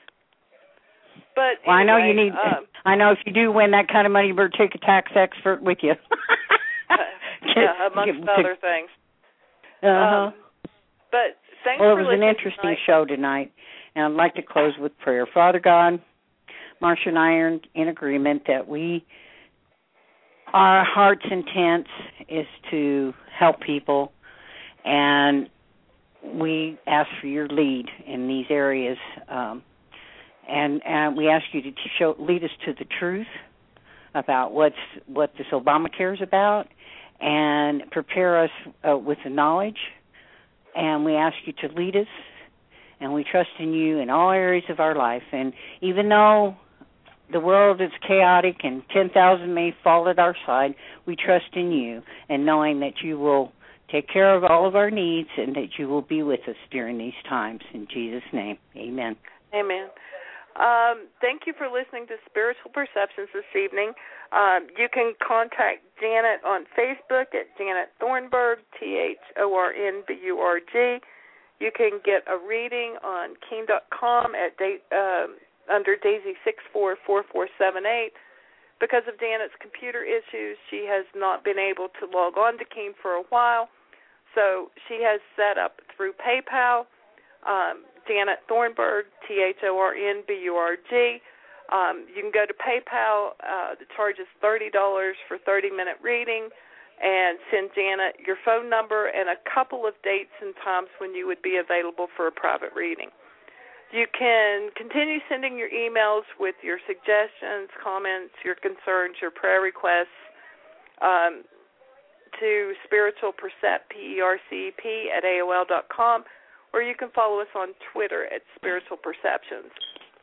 win that kind of money, you better take a tax expert with you. amongst other things. Uh-huh. But thanks well, for listening. Well, it was an interesting show tonight, and I'd like to close with prayer. Father God, Marcia and I are in agreement that our heart's intent is to help people, and we ask for your lead in these areas. And we ask you to lead us to the truth about what this Obamacare is about, and prepare us with the knowledge. And we ask you to lead us, and we trust in you in all areas of our life. And even though the world is chaotic and 10,000 may fall at our side, we trust in you, and knowing that you will take care of all of our needs and that you will be with us during these times. In Jesus' name, amen. Amen. Thank you for listening to Spiritual Perceptions this evening. You can contact Janet on Facebook at Janet Thornburg, THORNBURG. You can get a reading on Keen.com at under Daisy644478. Because of Janet's computer issues, she has not been able to log on to Keen for a while, so she has set up through PayPal. Janet Thornburg, THORNBURG. You can go to PayPal. The charge is $30 for 30-minute reading, and send Janet your phone number and a couple of dates and times when you would be available for a private reading. You can continue sending your emails with your suggestions, comments, your concerns, your prayer requests to spiritualpercept, PERCEP, at AOL.com, or you can follow us on Twitter at Spiritual Perceptions.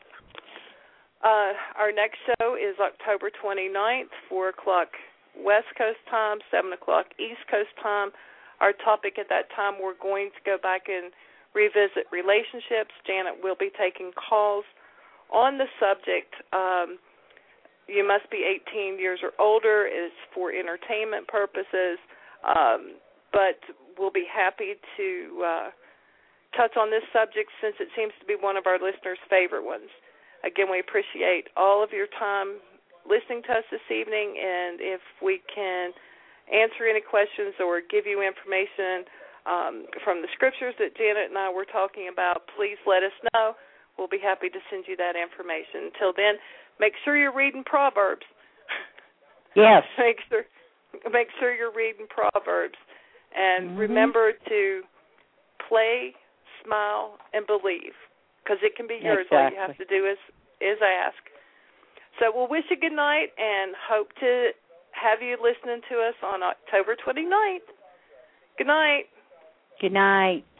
Our next show is October 29th, 4 o'clock West Coast time, 7 o'clock East Coast time. Our topic at that time, we're going to go back and revisit relationships. Janet will be taking calls on the subject. You must be 18 years or older. It's for entertainment purposes, but we'll be happy to touch on this subject since it seems to be one of our listeners' favorite ones. Again, we appreciate all of your time listening to us this evening, and if we can answer any questions or give you information from the scriptures that Janet and I were talking about, please let us know. We'll be happy to send you that information. Until then, make sure you're reading Proverbs. Yes. Make sure you're reading Proverbs. And remember to play, smile, and believe, because it can be yours. Exactly. All you have to do is ask. So we'll wish you good night and hope to have you listening to us on October 29th. Good night. Good night.